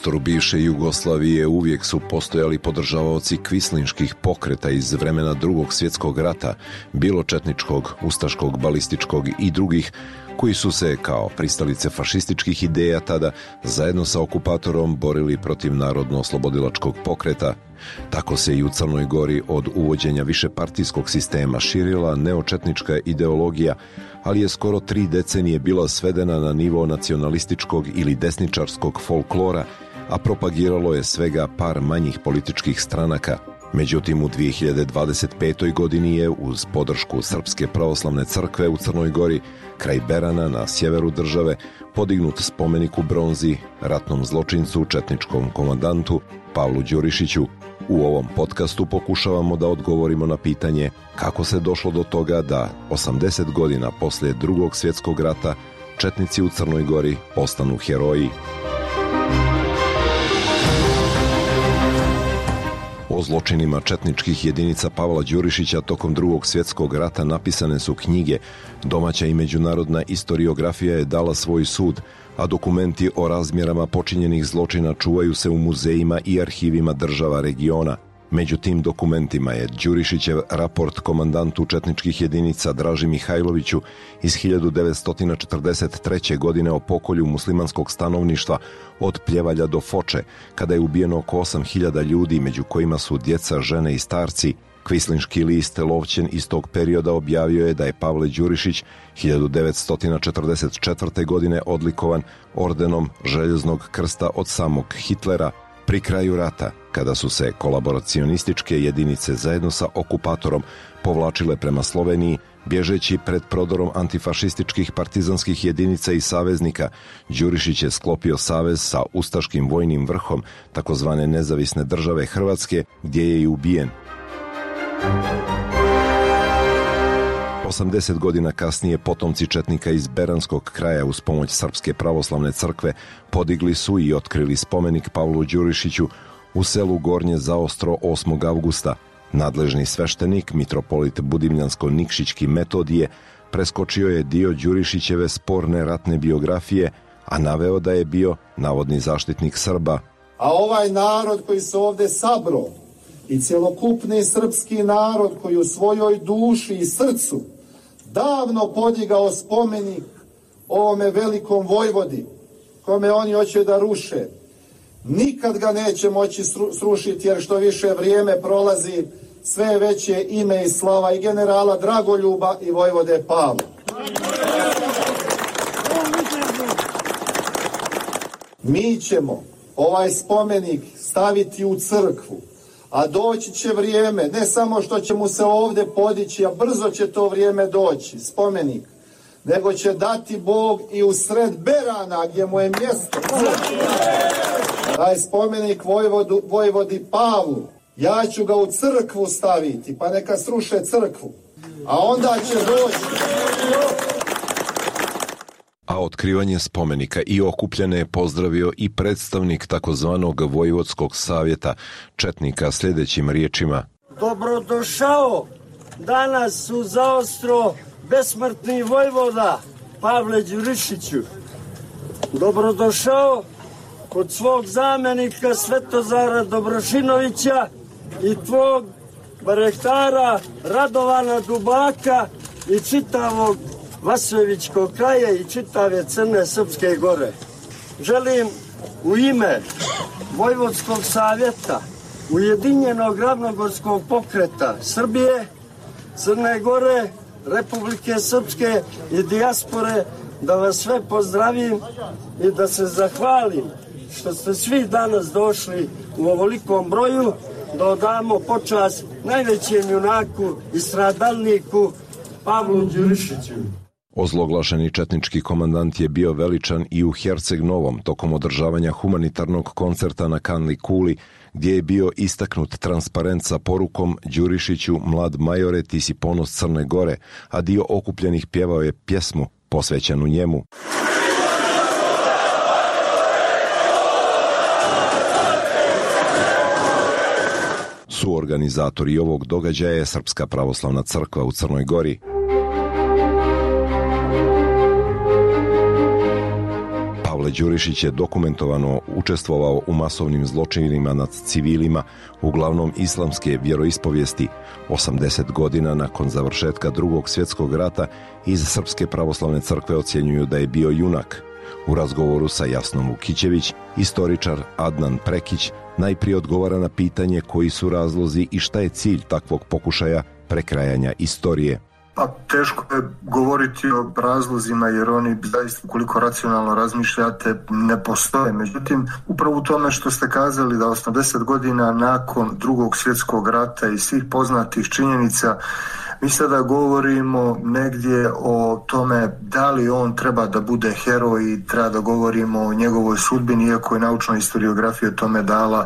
prostoru bivše Jugoslavije uvijek su postojali podržavaoci kvislinških pokreta iz vremena Drugog svjetskog rata, bilo četničkog, ustaškog, balističkog i drugih, koji su se, kao pristalice fašističkih ideja tada, zajedno sa okupatorom borili protiv narodno-oslobodilačkog pokreta. Tako se i u Crnoj Gori od uvođenja višepartijskog sistema širila neočetnička ideologija, ali je skoro 3 decenije bila svedena na nivo nacionalističkog ili desničarskog folklora, a propagiralo je svega par manjih političkih stranaka. Međutim, u 2025. godini je, uz podršku Srpske pravoslavne crkve u Crnoj Gori, kraj Berana na sjeveru države, podignut spomenik u bronzi ratnom zločincu, četničkom komandantu Pavlu Đurišiću. U ovom podcastu pokušavamo da odgovorimo na pitanje kako se došlo do toga da 80 godina poslije Drugog svjetskog rata četnici u Crnoj Gori postanu heroji. O zločinima četničkih jedinica Pavla Đurišića tokom Drugog svjetskog rata napisane su knjige, domaća i međunarodna istoriografija je dala svoj sud, a dokumenti o razmjerama počinjenih zločina čuvaju se u muzejima i arhivima država regiona. Među tim dokumentima je Đurišićev raport komandantu četničkih jedinica Draži Mihajloviću iz 1943. godine o pokolju muslimanskog stanovništva od Pljevalja do Foče, kada je ubijeno oko 8.000 ljudi, među kojima su djeca, žene i starci. Kvislinški list Lovćen iz tog perioda objavio je da je Pavle Đurišić 1944. godine odlikovan ordenom Željeznog krsta od samog Hitlera. Pri kraju rata, kada su se kolaboracionističke jedinice zajedno sa okupatorom povlačile prema Sloveniji, bježeći pred prodorom antifašističkih partizanskih jedinica i saveznika, Đurišić je sklopio savez sa ustaškim vojnim vrhom takozvane nezavisne države Hrvatske, gdje je i ubijen. 80 godina kasnije potomci četnika iz Beranskog kraja uz pomoć Srpske pravoslavne crkve podigli su i otkrili spomenik Pavlu Đurišiću u selu Gornje Zaostro 8. avgusta. Nadležni sveštenik, mitropolit Budimljansko-Nikšićki Metodije, preskočio je dio Đurišićeve sporne ratne biografije, a naveo da je bio navodni zaštitnik Srba. A ovaj narod koji se ovdje sabro i cjelokupni srpski narod koji u svojoj duši i srcu davno podigao spomenik ovome velikom vojvodi, kome oni hoće da ruše, nikad ga neće moći srušiti, jer što više vrijeme prolazi, sve veće ime i slava i generala Dragoljuba i vojvode Pavla. Mi ćemo ovaj spomenik staviti u crkvu, a doći će vrijeme, ne samo što će mu se ovdje podići, a brzo će to vrijeme doći, spomenik, nego će dati Bog i u sred Berana, gdje mu je mjesto. Taj spomenik vojvodi Pavlu, ja ću ga u crkvu staviti, pa neka sruše crkvu, a onda će doći. A otkrivanje spomenika i okupljene je pozdravio i predstavnik takozvanog Vojvodskog savjeta četnika sljedećim riječima. Dobrodošao danas u Zaostro besmrtni vojvoda Pavle Đurišiću. Dobrodošao kod svog zamjenika Svetozara Dobrošinovića i tvog barehtara Radovana Dubaka i čitavog Vasojevičkog kraja i čitave Crne Srpske gore. Želim u ime Vojvodskog savjeta, Ujedinjenog ravnogorskog pokreta Srbije, Crne Gore, Republike Srpske i dijaspore da vas sve pozdravim i da se zahvalim što ste svi danas došli u ovolikom broju da odamo počast najvećem junaku i stradalniku Pavlu Đurišiću. Ozloglašeni četnički komandant je bio veličan i u Herceg Novom tokom održavanja humanitarnog koncerta na Kanli Kuli, gdje je bio istaknut transparent sa porukom Đurišiću, mlad majore, ti si ponos Crne Gore, a dio okupljenih pjevao je pjesmu posvećenu njemu. Suorganizatori ovog događaja je Srpska pravoslavna crkva u Crnoj Gori. Pavle Đurišić je dokumentovano učestvovao u masovnim zločinima nad civilima, uglavnom islamske vjeroispovijesti. 80 godina nakon završetka Drugog svjetskog rata iz Srpske pravoslavne crkve ocjenjuju da je bio junak. U razgovoru sa Jasnom Vukićević, istoričar Adnan Prekić najprije odgovara na pitanje koji su razlozi i šta je cilj takvog pokušaja prekrajanja istorije. Pa teško je govoriti o razlozima jer oni zaista, ukoliko racionalno razmišljate, ne postoje. Međutim, upravo u tome što ste kazali da 80 godina nakon Drugog svjetskog rata i svih poznatih činjenica, mi sada govorimo negdje o tome da li on treba da bude heroj i treba da govorimo o njegovoj sudbini, iako je naučna historiografija o tome dala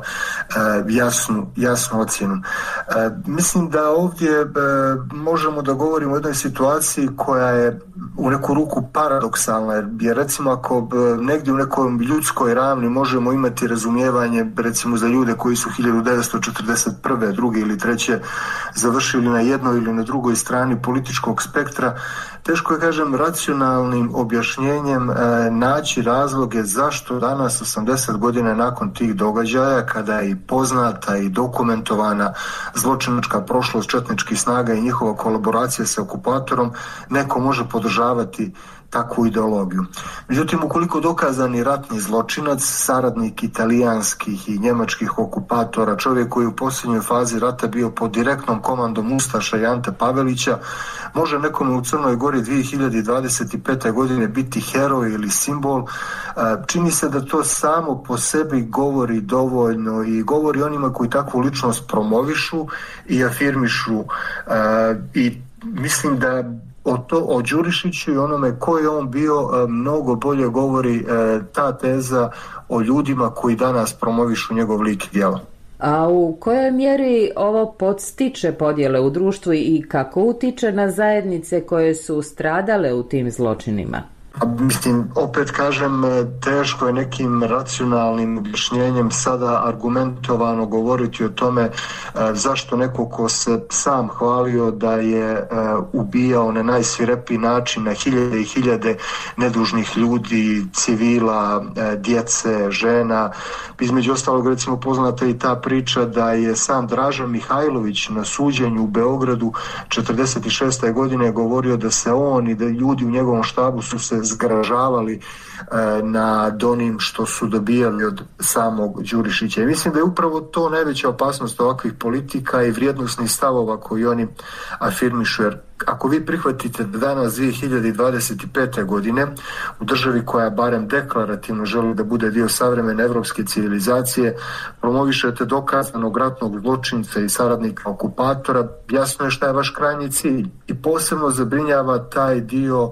jasnu ocjenu. Mislim da ovdje možemo da govorimo o jednoj situaciji koja je u neku ruku paradoksalna, jer recimo ako negdje u nekoj ljudskoj ravni možemo imati razumijevanje recimo za ljude koji su 1941. druge ili treće završili na jednoj ili na drugoj strani političkog spektra, teško je, kažem, racionalnim objašnjenjem naći razloge zašto danas 80 godina nakon tih događaja, kada je i poznata i dokumentovana zločinačka prošlost četničkih snaga i njihova kolaboracija sa okupatorom, neko može podržavati takvu ideologiju. Međutim, ukoliko dokazani ratni zločinac, saradnik italijanskih i njemačkih okupatora, čovjek koji je u posljednjoj fazi rata bio pod direktnom komandom ustaša i Ante Pavelića, može nekome u Crnoj Gori 2025. godine biti heroj ili simbol, čini se da to samo po sebi govori dovoljno i govori onima koji takvu ličnost promovišu i afirmišu, i mislim da o Đurišiću i onome ko je on bio mnogo bolje govori ta teza o ljudima koji danas promovišu njegov lik i djelo. A u kojoj mjeri ovo podstiče podjele u društvu i kako utiče na zajednice koje su stradale u tim zločinima? Mislim, opet kažem, teško je nekim racionalnim objašnjenjem sada argumentovano govoriti o tome zašto neko ko se sam hvalio da je ubijao na najsvirepiji način na hiljade i hiljade nedužnih ljudi, civila, djece, žena. Između ostalog, recimo, poznata i ta priča da je sam Draža Mihajlović na suđenju u Beogradu 1946. godine govorio da se on i da ljudi u njegovom štabu su se zgražavali nad onim što su dobijali od samog Đurišića. I mislim da je upravo to najveća opasnost ovakvih politika i vrijednosnih stavova koji oni afirmišu. Jer ako vi prihvatite da danas 2025. godine u državi koja barem deklarativno želi da bude dio savremene evropske civilizacije promovišete dokazanog ratnog zločinca i saradnika okupatora, jasno je šta je vaš krajnji cilj. I posebno zabrinjava taj dio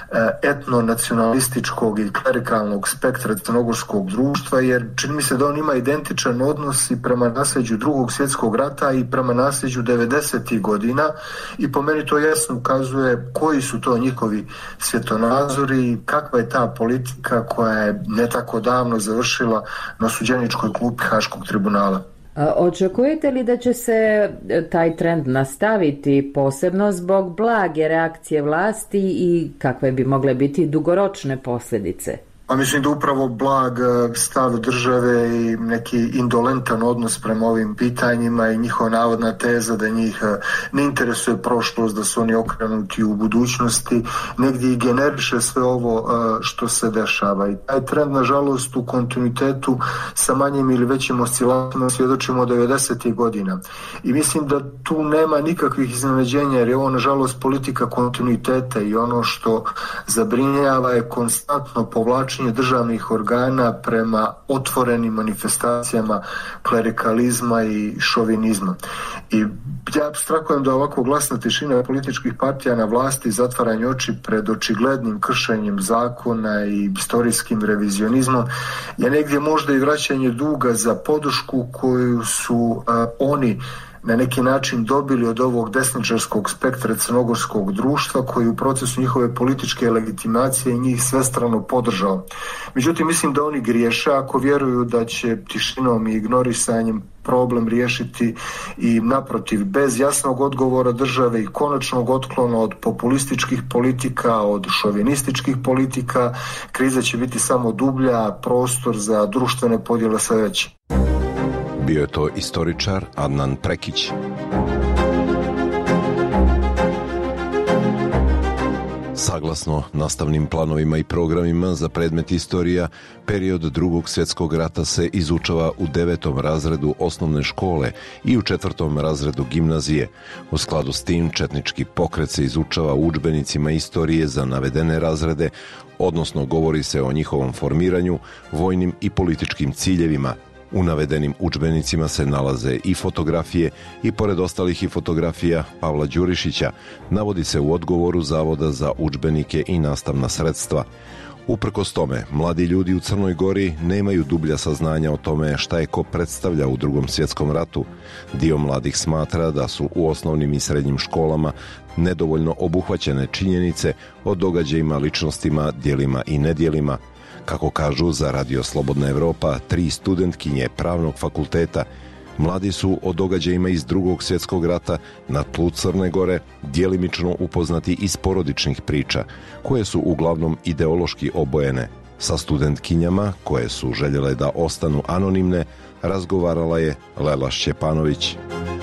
etnonacionalističkog i klerikalnog spektra crnogorskog društva, jer čini mi se da on ima identičan odnos i prema nasljeđu Drugog svjetskog rata i prema nasljeđu 90. godina, i po meni to jasno ukazuje koji su to njihovi svjetonazori i kakva je ta politika koja je ne tako davno završila na osuđeničkoj klupi Haškog tribunala. Očekujete li da će se taj trend nastaviti, posebno zbog blage reakcije vlasti, i kakve bi mogle biti dugoročne posljedice? Pa mislim da upravo blag stav države i neki indolentan odnos prema ovim pitanjima i njihova navodna teza da njih ne interesuje prošlost, da su oni okrenuti u budućnosti, negdje i generiše sve ovo što se dešava. I taj trend, nažalost, u kontinuitetu sa manjim ili većim oscilacijama svjedočimo od 90. godina. I mislim da tu nema nikakvih iznenađenja, jer je ovo, nažalost, politika kontinuiteta, i ono što zabrinjava je konstantno povlačenje državnih organa prema otvorenim manifestacijama klerikalizma i šovinizma. I ja apstrahujem da ovako glasna tišina političkih partija na vlasti, zatvaranje oči pred očiglednim kršenjem zakona i istorijskim revizionizmom je negdje možda i vraćanje duga za podršku koju su oni na neki način dobili od ovog desničarskog spektra crnogorskog društva koji u procesu njihove političke legitimacije njih svestrano podržao. Međutim, mislim da oni griješe ako vjeruju da će tišinom i ignorisanjem problem riješiti i naprotiv, bez jasnog odgovora države i konačnog otklona od populističkih politika, od šovinističkih politika, kriza će biti samo dublja, prostor za društvene podjele sve veće. Bio je to istoričar Adnan Prekić. Saglasno nastavnim planovima i programima za predmet istorija, period Drugog svjetskog rata se izučava u 9. razredu osnovne škole i u 4. razredu gimnazije. U skladu s tim, četnički pokret se izučava u udžbenicima istorije za navedene razrede, odnosno govori se o njihovom formiranju, vojnim i političkim ciljevima. U navedenim udžbenicima se nalaze i fotografije i pored ostalih i fotografija Pavla Đurišića, navodi se u odgovoru Zavoda za udžbenike i nastavna sredstva. Uprkos tome, mladi ljudi u Crnoj Gori nemaju dublja saznanja o tome šta je ko predstavlja u Drugom svjetskom ratu. Dio mladih smatra da su u osnovnim i srednjim školama nedovoljno obuhvaćene činjenice o događajima, ličnostima, djelima i nedjelima. Kako kažu za Radio Slobodna Evropa, 3 studentkinje Pravnog fakulteta, mladi su o događajima iz Drugog svjetskog rata na tlu Crne Gore djelimično upoznati iz porodičnih priča, koje su uglavnom ideološki obojene. Sa studentkinjama, koje su željele da ostanu anonimne, razgovarala je Lela Šćepanović.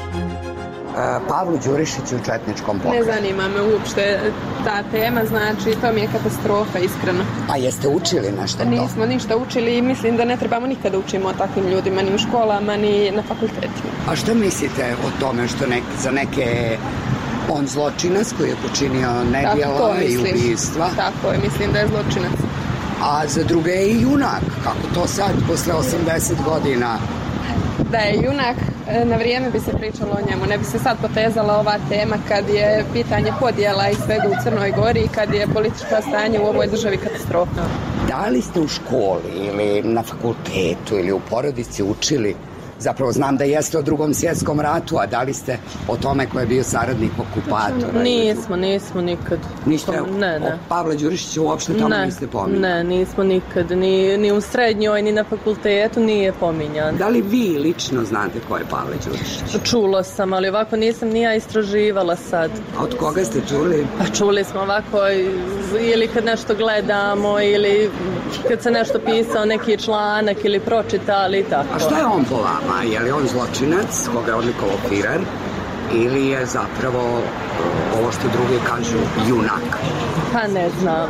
Pavlu Đurišiću u četničkom pokretu. Ne zanima me uopšte ta tema, znači to mi je katastrofa, iskreno. A jeste učili nešto to? Nismo ništa učili i mislim da ne trebamo nikada učimo o takvim ljudima, ni u školama, ni na fakultetima. A što mislite o tome što za neke on zločinac koji je počinio nedjela i ubijstva? Tako je, mislim da je zločinac. A za druge je i junak, kako to sad, posle 80 godina? Da je junak, na vrijeme bi se pričalo o njemu. Ne bi se sad potezala ova tema kad je pitanje podjela i svega u Crnoj Gori i kad je političko stanje u ovoj državi katastrofa. Da li ste u školi ili na fakultetu ili u porodici učili? Zapravo znam da jeste o Drugom svjetskom ratu, a da li ste o tome ko je bio saradnik okupatora? Nismo nikad. Ništa? Ne. O Pavla Đurišića uopšte tamo niste pominjali? Ne, nismo nikad. Ni u srednjoj, ni na fakultetu nije pominjan. Da li vi lično znate ko je Pavle Đurišić? Čulo sam, ali ovako nisam ni ja istraživala sad. A od koga ste čuli? Pa čuli smo ovako ili kad nešto gledamo ili kad se nešto pisao neki članak ili pročitali i tako. A šta je on po vama? Je li on zločinac, koga je odlikovao Firer, ili je zapravo ovo što drugi kažu junak? Pa ne znam.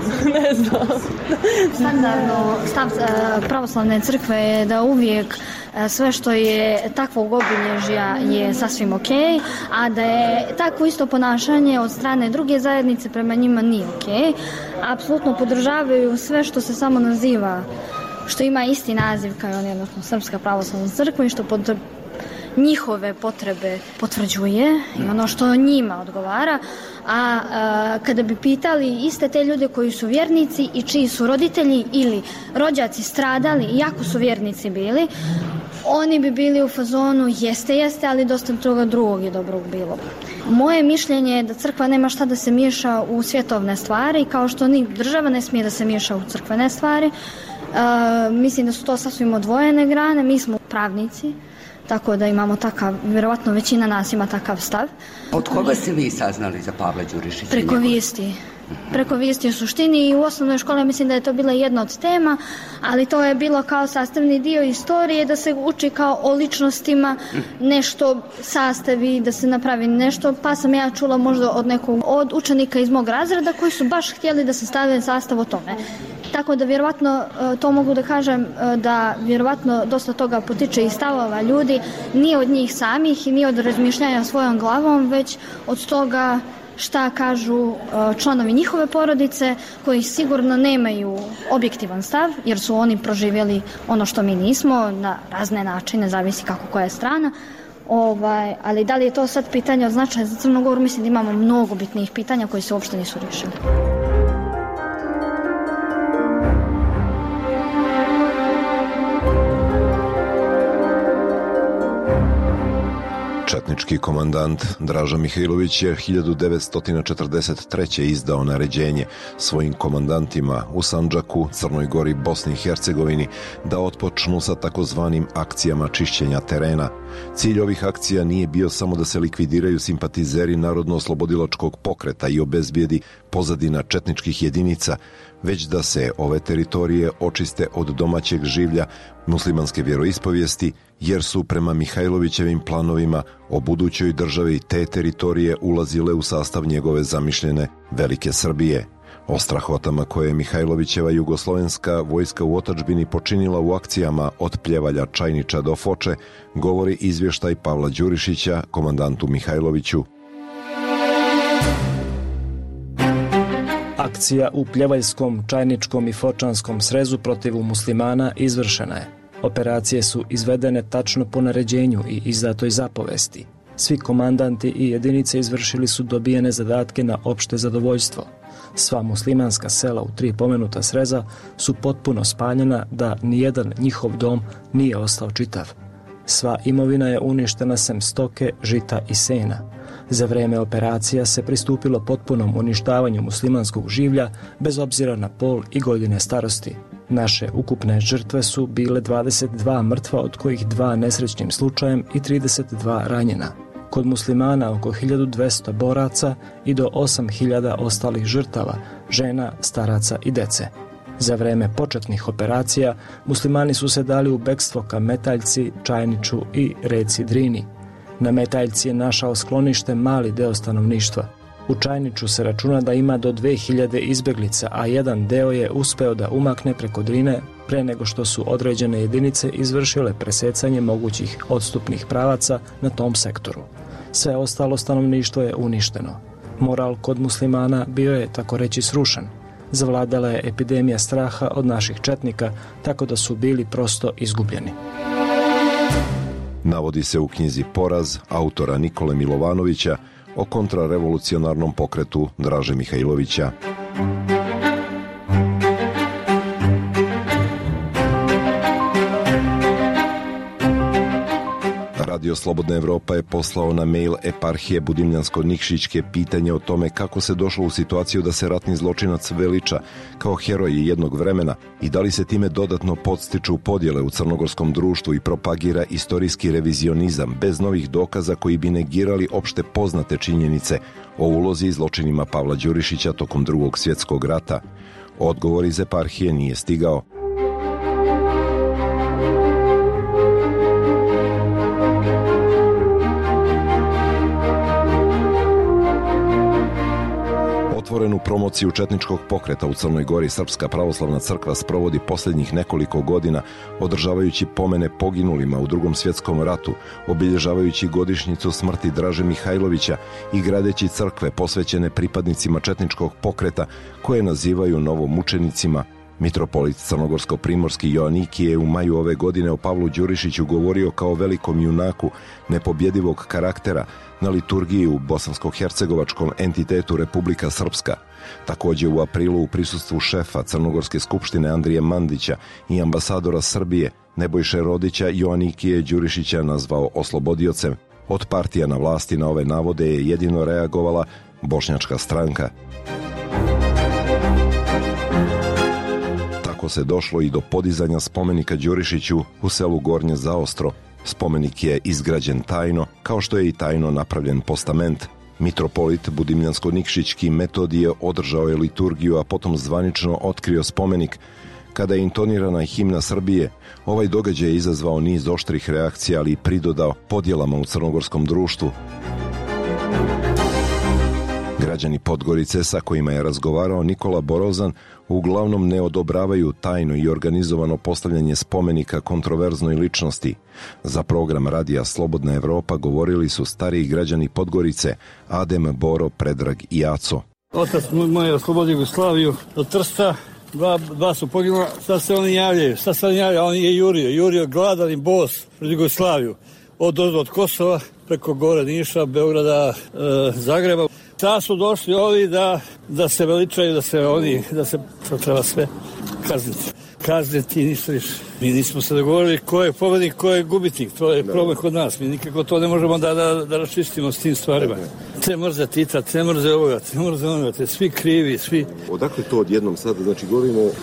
Standardno stav pravoslavne crkve je da uvijek sve što je takvog obilježja je sasvim ok, a da je takvo isto ponašanje od strane druge zajednice prema njima nije ok. Apsolutno podržavaju sve što se samo naziva, što ima isti naziv kao on, odnosno Srpska pravoslavna crkva i što njihove potrebe potvrđuje i ono što njima odgovara. A kada bi pitali iste te ljude koji su vjernici i čiji su roditelji ili rođaci stradali, iako su vjernici bili, oni bi bili u fazonu jeste, ali dosta toga drugog je dobrog bilo. Moje mišljenje je da crkva nema šta da se miješa u svjetovne stvari, kao što ni država ne smije da se miješa u crkvene stvari. Mislim da su to sasvim odvojene grane, mi smo pravnici, tako da imamo takav, vjerovatno većina nas ima takav stav. Od koga ste vi saznali za Pavla Đurišića? Preko vijesti. Preko vijesti u suštini i u osnovnoj školi mislim da je to bila jedna od tema, ali to je bilo kao sastavni dio istorije, da se uči kao o ličnostima, nešto sastavi, da se napravi nešto, pa sam ja čula možda od učenika iz mog razreda koji su baš htjeli da se stavi sastav o tome. Tako da vjerovatno to mogu da kažem da vjerovatno dosta toga potiče iz stavova ljudi, nije od njih samih i nije od razmišljanja svojom glavom, već od toga šta kažu članovi njihove porodice koji sigurno nemaju objektivan stav jer su oni proživjeli ono što mi nismo na razne načine, zavisi kako koja je strana. Ali da li je to sad pitanje od značaja za Crnu Goru, mislim da imamo mnogo bitnijih pitanja koji se uopšte nisu riješili. Četnički komandant Draža Mihajlović je 1943. izdao naređenje svojim komandantima u Sandžaku, Crnoj Gori, Bosni i Hercegovini da otpočnu sa takozvanim akcijama čišćenja terena. Cilj ovih akcija nije bio samo da se likvidiraju simpatizeri Narodno-oslobodilačkog pokreta i obezbijedi pozadina četničkih jedinica, već da se ove teritorije očiste od domaćeg življa muslimanske vjeroispovijesti, jer su prema Mihajlovićevim planovima o budućoj državi te teritorije ulazile u sastav njegove zamišljene Velike Srbije. O strahotama koje je Mihajlovićeva jugoslovenska vojska u otadžbini počinila u akcijama od Pljevalja, Čajniča do Foče govori izvještaj Pavla Đurišića, komandantu Mihajloviću. Akcija u Pljevaljskom, Čajničkom i Fočanskom srezu protiv muslimana izvršena je. Operacije su izvedene tačno po naređenju i izdatoj zapovesti. Svi komandanti i jedinice izvršili su dobijene zadatke na opšte zadovoljstvo. Sva muslimanska sela u 3 pomenuta sreza su potpuno spaljena da nijedan njihov dom nije ostao čitav. Sva imovina je uništena sem stoke, žita i sena. Za vreme operacija se pristupilo potpunom uništavanju muslimanskog življa bez obzira na pol i godine starosti. Naše ukupne žrtve su bile 22 mrtva, od kojih 2 nesrećnim slučajem i 32 ranjena. Kod muslimana oko 1200 boraca i do 8000 ostalih žrtava, žena, staraca i dece. Za vreme početnih operacija muslimani su se dali u bekstvo ka Metaljci, Čajniču i reci Drini. Na Metaljci je našao sklonište mali deo stanovništva. U Čajniču se računa da ima do 2000 izbeglica, a jedan deo je uspeo da umakne preko Drine pre nego što su određene jedinice izvršile presecanje mogućih odstupnih pravaca na tom sektoru. Sve ostalo stanovništvo je uništeno. Moral kod muslimana bio je, tako reći, srušen. Zavladala je epidemija straha od naših četnika, tako da su bili prosto izgubljeni. Navodi se u knjizi Poraz autora Nikole Milovanovića o kontrarevolucionarnom pokretu Draže Mihajlovića. Radio Slobodna Evropa je poslao na mail eparhije Budimljansko-Nikšićke pitanje o tome kako se došlo u situaciju da se ratni zločinac veliča kao heroj jednog vremena i da li se time dodatno podstiču podjele u crnogorskom društvu i propagira istorijski revizionizam bez novih dokaza koji bi negirali opšte poznate činjenice o ulozi i zločinima Pavla Đurišića tokom Drugog svjetskog rata. Odgovor iz eparhije nije stigao. Otvorenu promociju četničkog pokreta u Crnoj Gori Srpska pravoslavna crkva sprovodi posljednjih nekoliko godina, održavajući pomene poginulima u Drugom svjetskom ratu, obilježavajući godišnjicu smrti Draže Mihajlovića i gradeći crkve posvećene pripadnicima četničkog pokreta koje nazivaju novomučenicima. Mitropolit crnogorsko-primorski Joanikije je u maju ove godine o Pavlu Đurišiću govorio kao velikom junaku nepobjedivog karaktera na liturgiji u bosansko-hercegovačkom entitetu Republika Srpska. Također u aprilu u prisustvu šefa Crnogorske skupštine Andrije Mandića i ambasadora Srbije Nebojše Rodića Joanikije Đurišića nazvao oslobodiocem. Od partija na vlasti na ove navode je jedino reagovala Bošnjačka stranka. Tako se došlo i do podizanja spomenika Đurišiću u selu Gornje Zaostro. Spomenik je izgrađen tajno, kao što je i tajno napravljen postament. Mitropolit Budimljansko-Nikšićki Metodije održao je liturgiju, a potom zvanično otkrio spomenik. Kada je intonirana himna Srbije, ovaj događaj je izazvao niz oštrih reakcija, ali i pridodao podjelama u crnogorskom društvu. Građani Podgorice sa kojima je razgovarao Nikola Borozan uglavnom ne odobravaju tajno i organizovano postavljanje spomenika kontroverznoj ličnosti. Za program radija Slobodna Evropa govorili su stariji građani Podgorice Adem, Boro, Predrag i Aco. Otac moj je oslobodio Jugoslaviju od Trsta, dva su poginula, sad se oni javljaju, on je jurio gladan i bos pred Jugoslaviju, od Kosova preko gore Niša, Beograda, Zagreba. Sad su došli ovi da se veličaju, da se to treba sve kazniti. kazniti, ništa više. Mi nismo se dogovorili ko je pobednik, ko je gubitnik. To je problem kod nas. Mi nikako to ne možemo da raščistimo s tim stvarima. Te mrze Tita, te mrze ovoga, te mrze onoga, te svi krivi, svi. Odakle to odjednom sada? Znači, govorimo o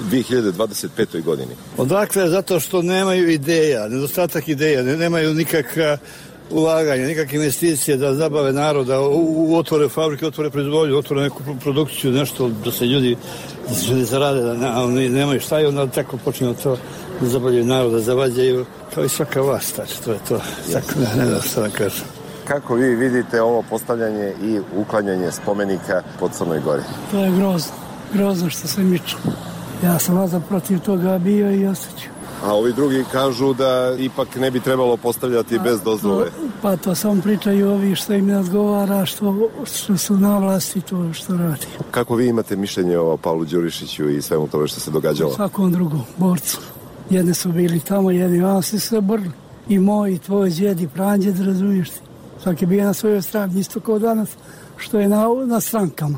2025. godini. Odakle? Zato što nemaju ideja, nedostatak ideja, nemaju nikakva ulaganja, nikakve investicije da zabave naroda, otvore fabrike, otvore proizvodnju, otvore neku produkciju, nešto da se ljudi zarade, da nemaju šta i onda tako počinju to da zabavljaju naroda, zavađaju kao i svaka vlast, to je to. Tako ne znam šta da kažem. Kako vi vidite ovo postavljanje i uklanjanje spomenika po Crnoj Gori? To je grozno što se miču. Ja sam vazda protiv toga bio i ostaću. A ovi drugi kažu da ipak ne bi trebalo postavljati bez dozvole. Pa to samo pričaju ovi što im ne odgovara, što su na vlasti, to što radi. Kako vi imate mišljenje o Pavlu Đurišiću i svemu tome što se događalo? Svakom drugom borcu. Jedni su bili tamo, jedni vam su se borili. I moj, i tvoj djed, i pranđed, razumiješ ti. Svaki je bio na svojoj strani, isto kao danas, što je na strankama.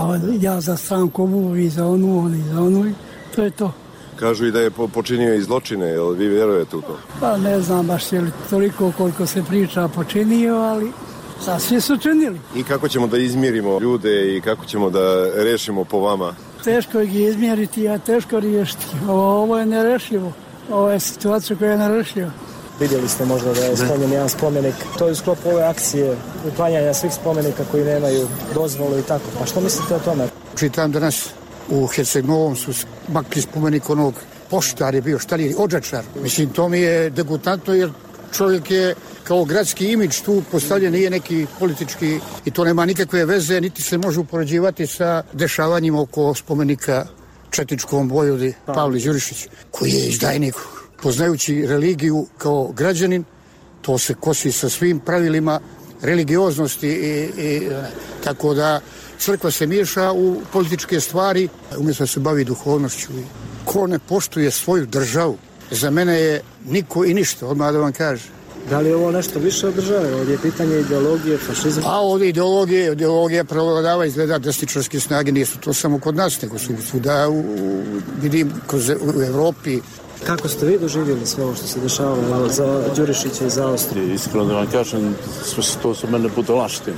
Ja za stranku ovu, vi za onu, oni za onu, to je to. Kažu i da je počinio i zločine, jel vi vjerujete u to? Pa ne znam baš je li toliko koliko se priča počinio, ali svi su činili. I kako ćemo da izmjerimo ljude i kako ćemo da rešimo po vama? Teško ih izmjeriti, a teško riješiti. Ovo je nerešivo. Ovo je situacija koja je nerešiva. Vidjeli ste možda da je sklonjen jedan spomenik. To je u sklopu ove akcije uklanjanja svih spomenika koji nemaju dozvolu i tako. Pa što mislite o tome? Čitam danas u Herceg-Novom su makli spomenik onog poštar je bio, šta li je, odžačar. Mislim, to mi je degutantno jer čovjek je kao gradski imidž tu postavljen, nije neki politički i to nema nikakve veze, niti se može upoređivati sa dešavanjima oko spomenika četničkom vojvodi Pavli Đurišić, koji je izdajnik. Poznajući religiju kao građanin, to se kosi sa svim pravilima religioznosti i tako da crkva se miješa u političke stvari, umjesto da se bavi duhovnošću. Ko ne poštuje svoju državu, za mene je niko i ništa, odmah da vam kaže. Da li je ovo nešto više od države? Ovdje je pitanje ideologije, fašizma? A ovdje ideologija prevladava, izgleda desničarske snage, nisu to samo kod nas, nego su svuda, vidim, u Evropi. Kako ste vi doživjeli sve ovo što se dešavalo za Đurišića i za Austriju? Iskreno da vam kažem, sve to su mene budalaštine.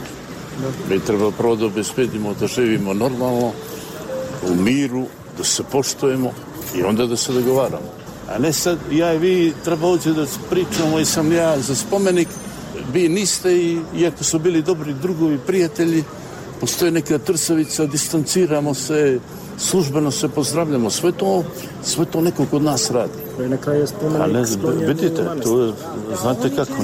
Mi treba prvo da obezbedimo da živimo normalno, u miru, da se poštujemo i onda da se dogovaramo. A ne sad, ja i vi treba ovdje da pričamo i sam ja za spomenik, vi niste i iako su bili dobri drugovi, prijatelji, postoji neka trsavica, distanciramo se, službeno se pozdravljamo, sve to neko kod nas radi. Neka je spomenik sklonjen. Vidite, to znate kako,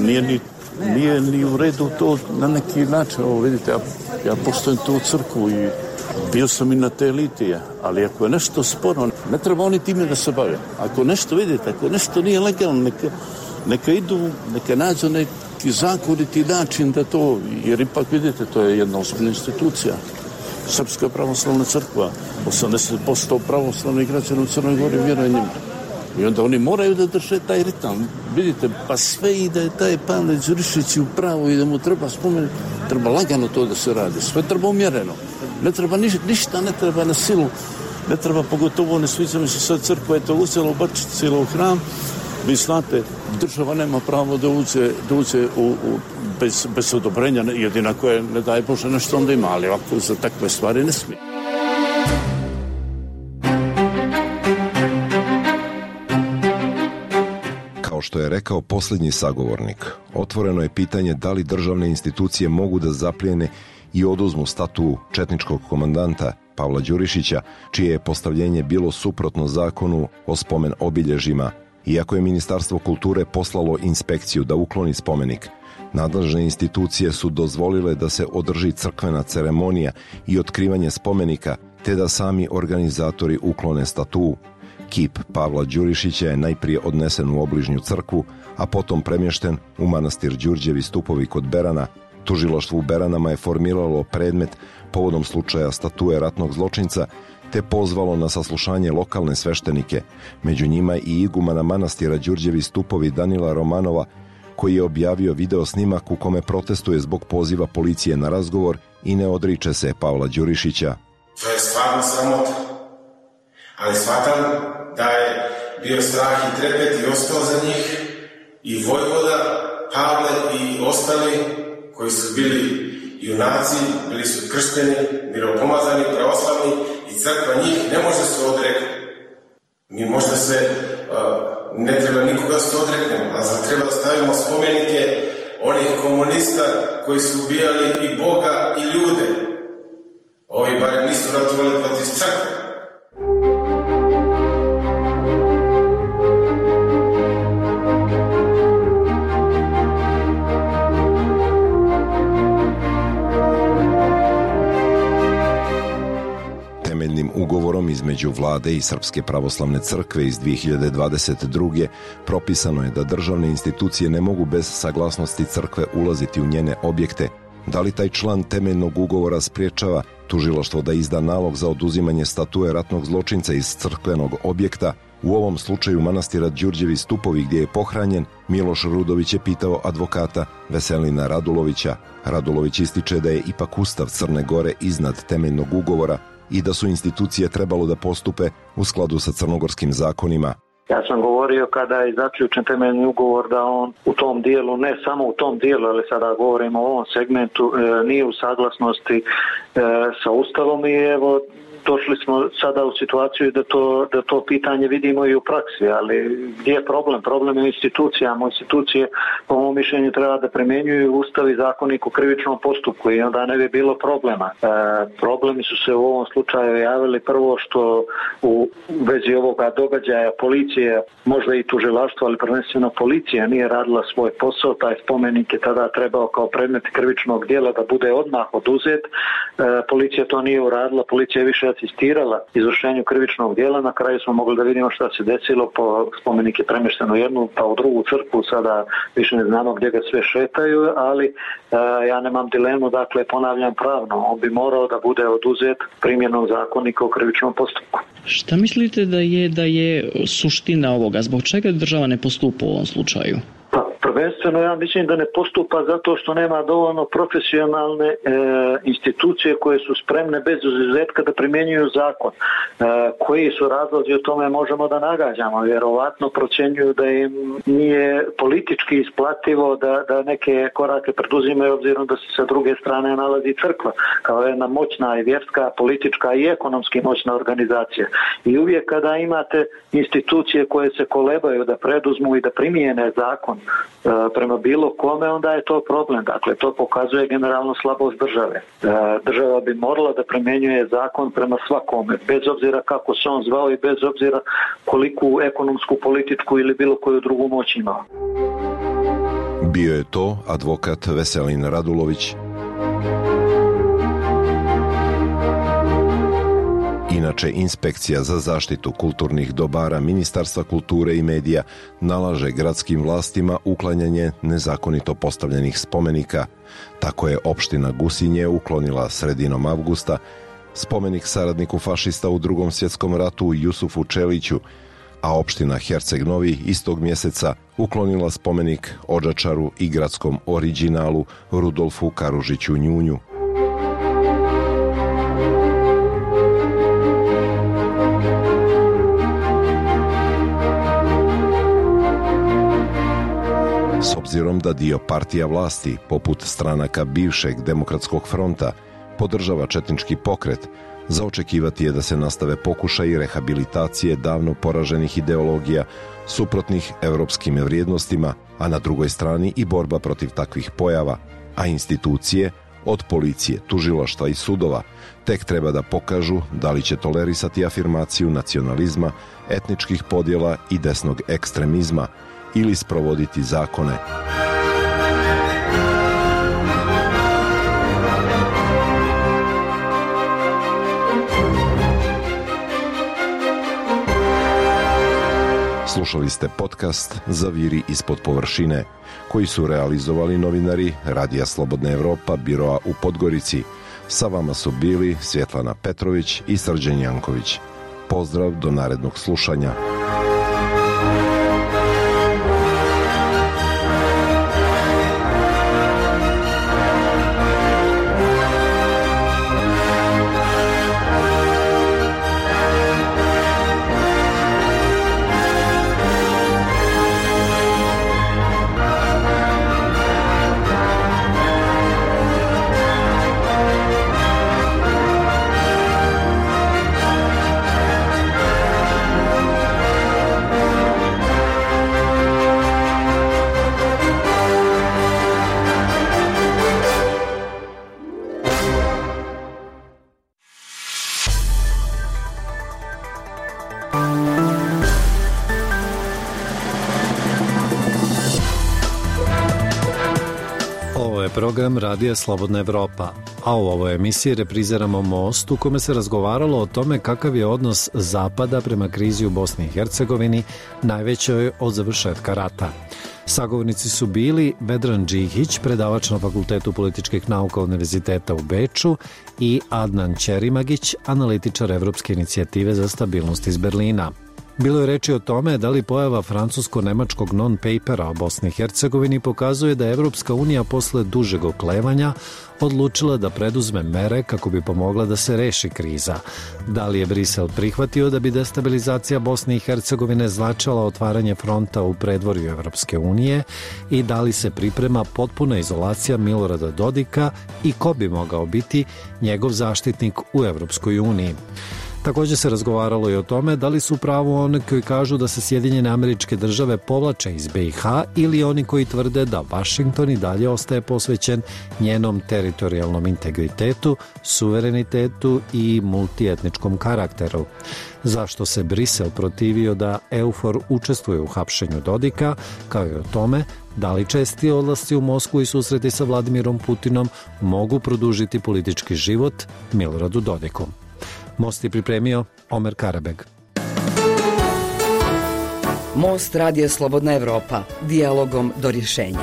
nije ni u redu to na neki način. Ovo vidite, ja poštujem tu crkvu i bio sam i na te litije, ali ako je nešto sporno, ne treba oni time da se bave. Ako nešto vidite, ako nešto nije legalno, neka idu, neka nađu neki zakoniti način da to, jer ipak vidite, to je jedna ozbiljna institucija. Srpska pravoslavna crkva, 80% pravoslavnih građana u Crnoj Gori vjeruje njima. I onda oni moraju da drže taj ritam. Vidite, pa sve i da je taj Pavle Đurišić u pravu i da mu treba spomenuti, treba lagano to da se radi. Sve treba umjereno. Ne treba ništa, ne treba na silu. Ne treba, pogotovo ne sviđa mi se sad crkva je to uzela u Bačvici ili u hram. Vi znate, država nema pravo da uđe bez odobrenja, jedina koje ne daje Bože nešto onda ima, ali ovako za takve stvari ne smije. Kao što je rekao posljednji sagovornik, otvoreno je pitanje da li državne institucije mogu da zaplijene i oduzmu statu četničkog komandanta Pavla Đurišića, čije je postavljenje bilo suprotno zakonu o spomen obilježjima. Iako je Ministarstvo kulture poslalo inspekciju da ukloni spomenik, nadležne institucije su dozvolile da se održi crkvena ceremonija i otkrivanje spomenika, te da sami organizatori uklone statu. Kip Pavla Đurišića je najprije odnesen u obližnju crkvu, a potom premješten u manastir Đurđevi stupovi kod Berana. Tužilaštvo u Beranama je formiralo predmet povodom slučaja statue ratnog zločinca, te pozvalo na saslušanje lokalne sveštenike, među njima i igumana manastira Đurđevi stupovi Danila Romanova, koji je objavio video snimak u kome protestuje zbog poziva policije na razgovor i ne odriče se Pavla Đurišića. To je stvarno sramota, ali shvatam da je bio strah i trepet i ostao za njih, i Vojvoda, Pavle i ostali koji su bili junaci, bili su kršteni, miropomazani, pravoslavni, i crkva njih ne može se odreknuti. Mi možda se ne treba nikoga se odreknemo, a za treba stavimo spomenike onih komunista koji su ubijali i Boga i ljude. Ovi barem nisu ratovali protiv crkve. Temeljnim ugovorom između vlade i Srpske pravoslavne crkve iz 2022. propisano je da državne institucije ne mogu bez saglasnosti crkve ulaziti u njene objekte. Da li taj član temeljnog ugovora spriječava tužilaštvo da izda nalog za oduzimanje statue ratnog zločinca iz crkvenog objekta? U ovom slučaju manastira Đurđevi stupovi gdje je pohranjen, Miloš Rudović je pitao advokata Veselina Radulovića. Radulović ističe da je ipak Ustav Crne Gore iznad temeljnog ugovora i da su institucije trebalo da postupe u skladu sa crnogorskim zakonima. Ja sam govorio kada je zaključen temeljni ugovor da on u tom dijelu, ne samo u tom dijelu, ali sada govorimo o ovom segmentu, nije u saglasnosti sa Ustavom, i evo došli smo sada u situaciju da to pitanje vidimo i u praksi, ali gdje je problem? Problem je u institucijama. Institucije, po mom mišljenju, treba da primjenjuju Ustav i Zakonik o krivičnom postupku i onda ne bi bilo problema. Problemi su se u ovom slučaju javili prvo što u vezi ovoga događaja policije, možda i tužilaštvo, ali prvenstveno policija nije radila svoj posao. Taj spomenik je tada trebao kao predmet krivičnog djela da bude odmah oduzet. Policija to nije uradila, policija je više asistirala izvršenju krivičnog djela. Na kraju smo mogli da vidimo šta se desilo, spomenik je premješten u jednu pa u drugu crkvu, sada više ne znamo gdje ga sve šetaju, ali ja nemam dilemu, dakle ponavljam pravno, on bi morao da bude oduzet primjenom Zakonika o krivičnom postupku. Šta mislite da je suština ovoga? Zbog čega država ne postupa u ovom slučaju? Prvenstveno ja mislim da ne postupa zato što nema dovoljno profesionalne institucije koje su spremne bez izuzetka da primjenjuju zakon. Koji su razlozi, o tome možemo da nagađamo. Vjerovatno procjenjuju da im nije politički isplativo da neke korake preduzimaju, obzirom da se sa druge strane nalazi crkva kao jedna moćna i vjerska, politička i ekonomski moćna organizacija. I uvijek kada imate institucije koje se kolebaju da preduzmu i da primijene zakon prema bilo kome, onda je to problem. Dakle, to pokazuje generalno slabost države. Država bi morala da primjenjuje zakon prema svakome, bez obzira kako se on zvao i bez obzira koliku ekonomsku, političku ili bilo koju drugu moć imao. Bio je to advokat Veselin Radulović. Inače, Inspekcija za zaštitu kulturnih dobara Ministarstva kulture i medija nalaže gradskim vlastima uklanjanje nezakonito postavljenih spomenika. Tako je opština Gusinje uklonila sredinom avgusta spomenik saradniku fašista u Drugom svjetskom ratu Jusufu Čeliću, a opština Herceg Novi istog mjeseca uklonila spomenik Odžačaru i gradskom originalu Rudolfu Karužiću Njunju. S obzirom da dio partija vlasti, poput stranaka bivšeg Demokratskog fronta, podržava četnički pokret, za očekivati je da se nastave pokušaji rehabilitacije davno poraženih ideologija suprotnih evropskim vrijednostima, a na drugoj strani i borba protiv takvih pojava, a institucije, od policije, tužilaštva i sudova, tek treba da pokažu da li će tolerisati afirmaciju nacionalizma, etničkih podjela i desnog ekstremizma, ili sprovoditi zakone. Slušali ste podcast Zaviri ispod površine, koji su realizovali novinari Radija Slobodna Evropa, biroa u Podgorici. Sa vama su bili Svjetlana Petrović i Srđan Janković. Pozdrav do narednog slušanja. program Radija Slobodna Evropa, a u ovoj emisiji repriziramo Most u kome se razgovaralo o tome kakav je odnos Zapada prema krizi u Bosni i Hercegovini, najvećoj od završetka rata. Sagovornici su bili Vedran Džihić, predavač na Fakultetu političkih nauka Univerziteta u Beču, i Adnan Ćerimagić, analitičar Evropske inicijative za stabilnost iz Berlina. Bilo je reči o tome da li pojava francusko-nemačkog non-papera o Bosni i Hercegovini pokazuje da je Evropska unija posle dužeg oklevanja odlučila da preduzme mere kako bi pomogla da se reši kriza. Da li je Brisel prihvatio da bi destabilizacija Bosne i Hercegovine značila otvaranje fronta u predvorju Evropske unije i da li se priprema potpuna izolacija Milorada Dodika i ko bi mogao biti njegov zaštitnik u Evropskoj uniji. Također se razgovaralo i o tome da li su pravo oni koji kažu da se Sjedinjene Američke Države povlače iz BiH ili oni koji tvrde da Vašington i dalje ostaje posvećen njenom teritorijalnom integritetu, suverenitetu i multietničkom karakteru. Zašto se Brisel protivio da EUFOR učestvuje u hapšenju Dodika, kao i o tome da li česti odlasci u Moskvu i susreti sa Vladimirom Putinom mogu produžiti politički život Miloradu Dodiku. Most je pripremio Omer Karabeg. Most Radija Slobodna Evropa, dijalogom do rješenja.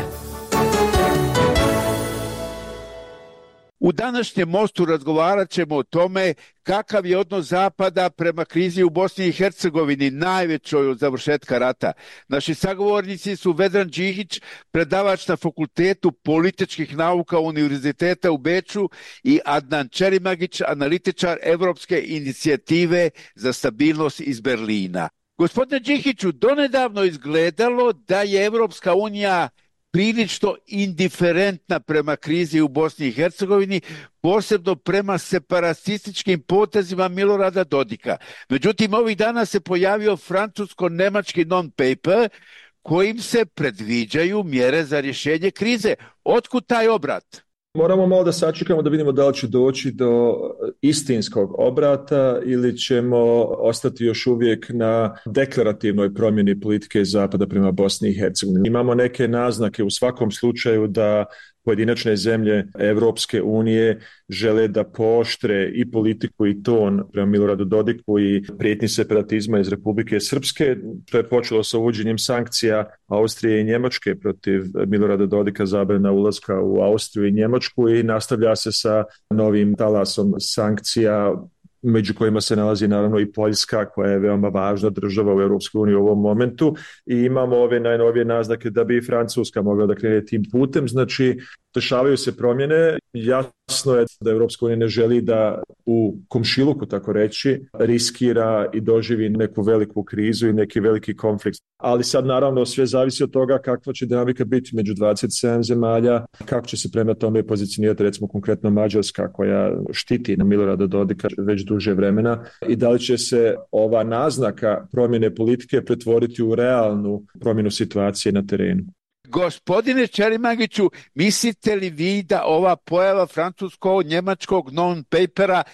U današnjem Mostu razgovarat ćemo o tome kakav je odnos Zapada prema krizi u Bosni i Hercegovini, najvećoj od završetka rata. Naši sagovornici su Vedran Džihić, predavač na Fakultetu političkih nauka Univerziteta u Beču, i Adnan Ćerimagić, analitičar Evropske inicijative za stabilnost iz Berlina. Gospodine Džihiću, donedavno izgledalo da je Evropska unija prilično indiferentna prema krizi u Bosni i Hercegovini, posebno prema separatističkim potezima Milorada Dodika. Međutim, ovih dana se pojavio francusko-nemački non-paper kojim se predviđaju mjere za rješenje krize. Otkud taj obrat? Moramo malo da sačekamo da vidimo da li će doći do istinskog obrata ili ćemo ostati još uvijek na deklarativnoj promjeni politike Zapada prema Bosni i Hercegovini. Imamo neke naznake u svakom slučaju da pojedinačne zemlje Evropske unije žele da pooštre i politiku i ton prema Miloradu Dodiku i prijetnji separatizma iz Republike Srpske. To je počelo sa uvođenjem sankcija Austrije i Njemačke protiv Milorada Dodika, zabrana ulaska u Austriju i Njemačku, i nastavlja se sa novim talasom sankcija, među kojima se nalazi naravno i Poljska, koja je veoma važna država u Europskoj uniji u ovom momentu, i imamo ove najnovije naznake da bi i Francuska mogla da krene tim putem. Znači, dešavaju se promjene. Jasno je da Europska unija ne želi da u komšiluku, tako reći, riskira i doživi neku veliku krizu i neki veliki konflikt. Ali sad naravno sve zavisi od toga kakva će dinamika biti među 27 zemalja, kako će se prema tome pozicionirati recimo konkretno Mađarska, koja štiti na Milorada Dodika već duže vremena, i da li će se ova naznaka promjene politike pretvoriti u realnu promjenu situacije na terenu. Gospodine Ćerimagiću, mislite li vi da ova pojava francusko-njemačkog non-papera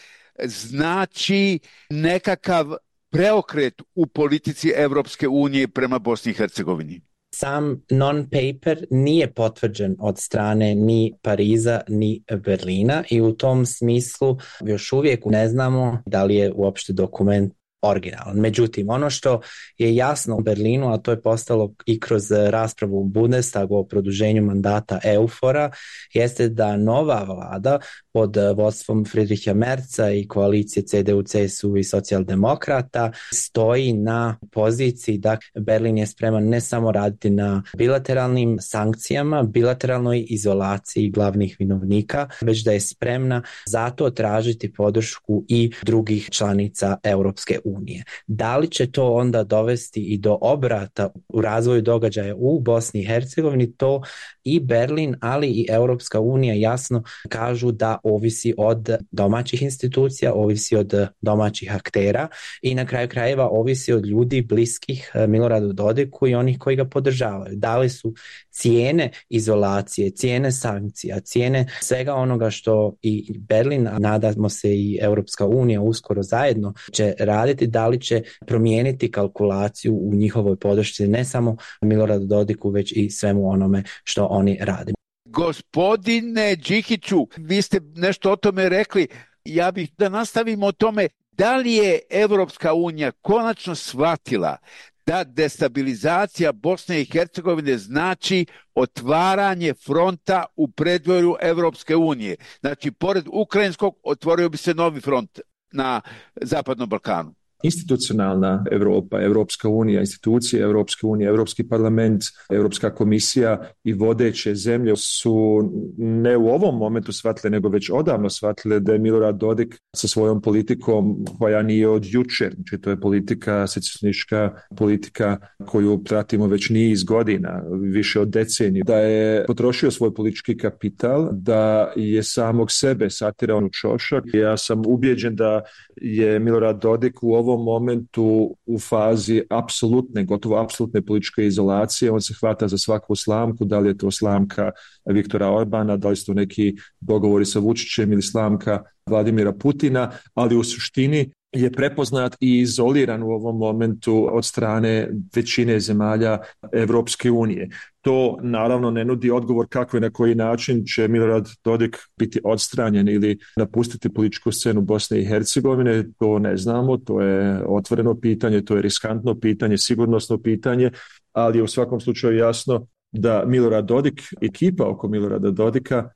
znači nekakav preokret u politici Evropske unije prema Bosni i Hercegovini? Sam non-paper nije potvrđen od strane ni Pariza ni Berlina i u tom smislu još uvijek ne znamo da li je uopšte dokument originalan. Međutim, ono što je jasno u Berlinu, a to je postalo i kroz raspravu u Bundestagu o produženju mandata EUFOR-a, jeste da nova vlada pod vodstvom Friedricha Merza i koalicije CDU, CSU i socijaldemokrata stoji na poziciji da Berlin je spreman ne samo raditi na bilateralnim sankcijama, bilateralnoj izolaciji glavnih vinovnika, već da je spremna zato tražiti podršku i drugih članica Europske unije. Da li će to onda dovesti i do obrata u razvoju događaja u Bosni i Hercegovini, to i Berlin, ali i Europska unija jasno kažu da ovisi od domaćih institucija, ovisi od domaćih aktera i na kraju krajeva ovisi od ljudi bliskih Miloradu Dodiku i onih koji ga podržavaju. Da li su cijene izolacije, cijene sankcija, cijene svega onoga što i Berlin, a nadamo se i Europska unija uskoro zajedno će raditi, da li će promijeniti kalkulaciju u njihovoj podršci ne samo Miloradu Dodiku, već i svemu onome što oni rade. Gospodine Đikiću, vi ste nešto o tome rekli. Ja bih da nastavimo o tome. Da li je Evropska unija konačno shvatila da destabilizacija Bosne i Hercegovine znači otvaranje fronta u predvorju Evropske unije? Znači, pored ukrajinskog otvorio bi se novi front na Zapadnom Balkanu. Institucionalna Evropa, Evropska unija, institucije Evropske unije, Evropski parlament, Evropska komisija i vodeće zemlje su ne u ovom momentu shvatile, nego već odavno shvatile da je Milorad Dodik sa svojom politikom koja nije od jučer, znači to je politika, secesionistička politika koju pratimo već niz godina, više od deceniju, da je potrošio svoj politički kapital, da je samog sebe satirao u čošak. Ja sam ubijeđen da je Milorad Dodik u ovom momentu u fazi apsolutne, gotovo apsolutne političke izolacije. On se hvata za svaku slamku, da li je to slamka Viktora Orbana, da li su to neki dogovori sa Vučićem ili slamka Vladimira Putina, ali u suštini je prepoznat i izoliran u ovom momentu od strane većine zemalja Evropske unije. To naravno ne nudi odgovor kako i na koji način će Milorad Dodik biti odstranjen ili napustiti političku scenu Bosne i Hercegovine. To ne znamo, to je otvoreno pitanje, to je riskantno pitanje, sigurnosno pitanje, ali je u svakom slučaju jasno da Milorad Dodik, ekipa oko Milorada Dodika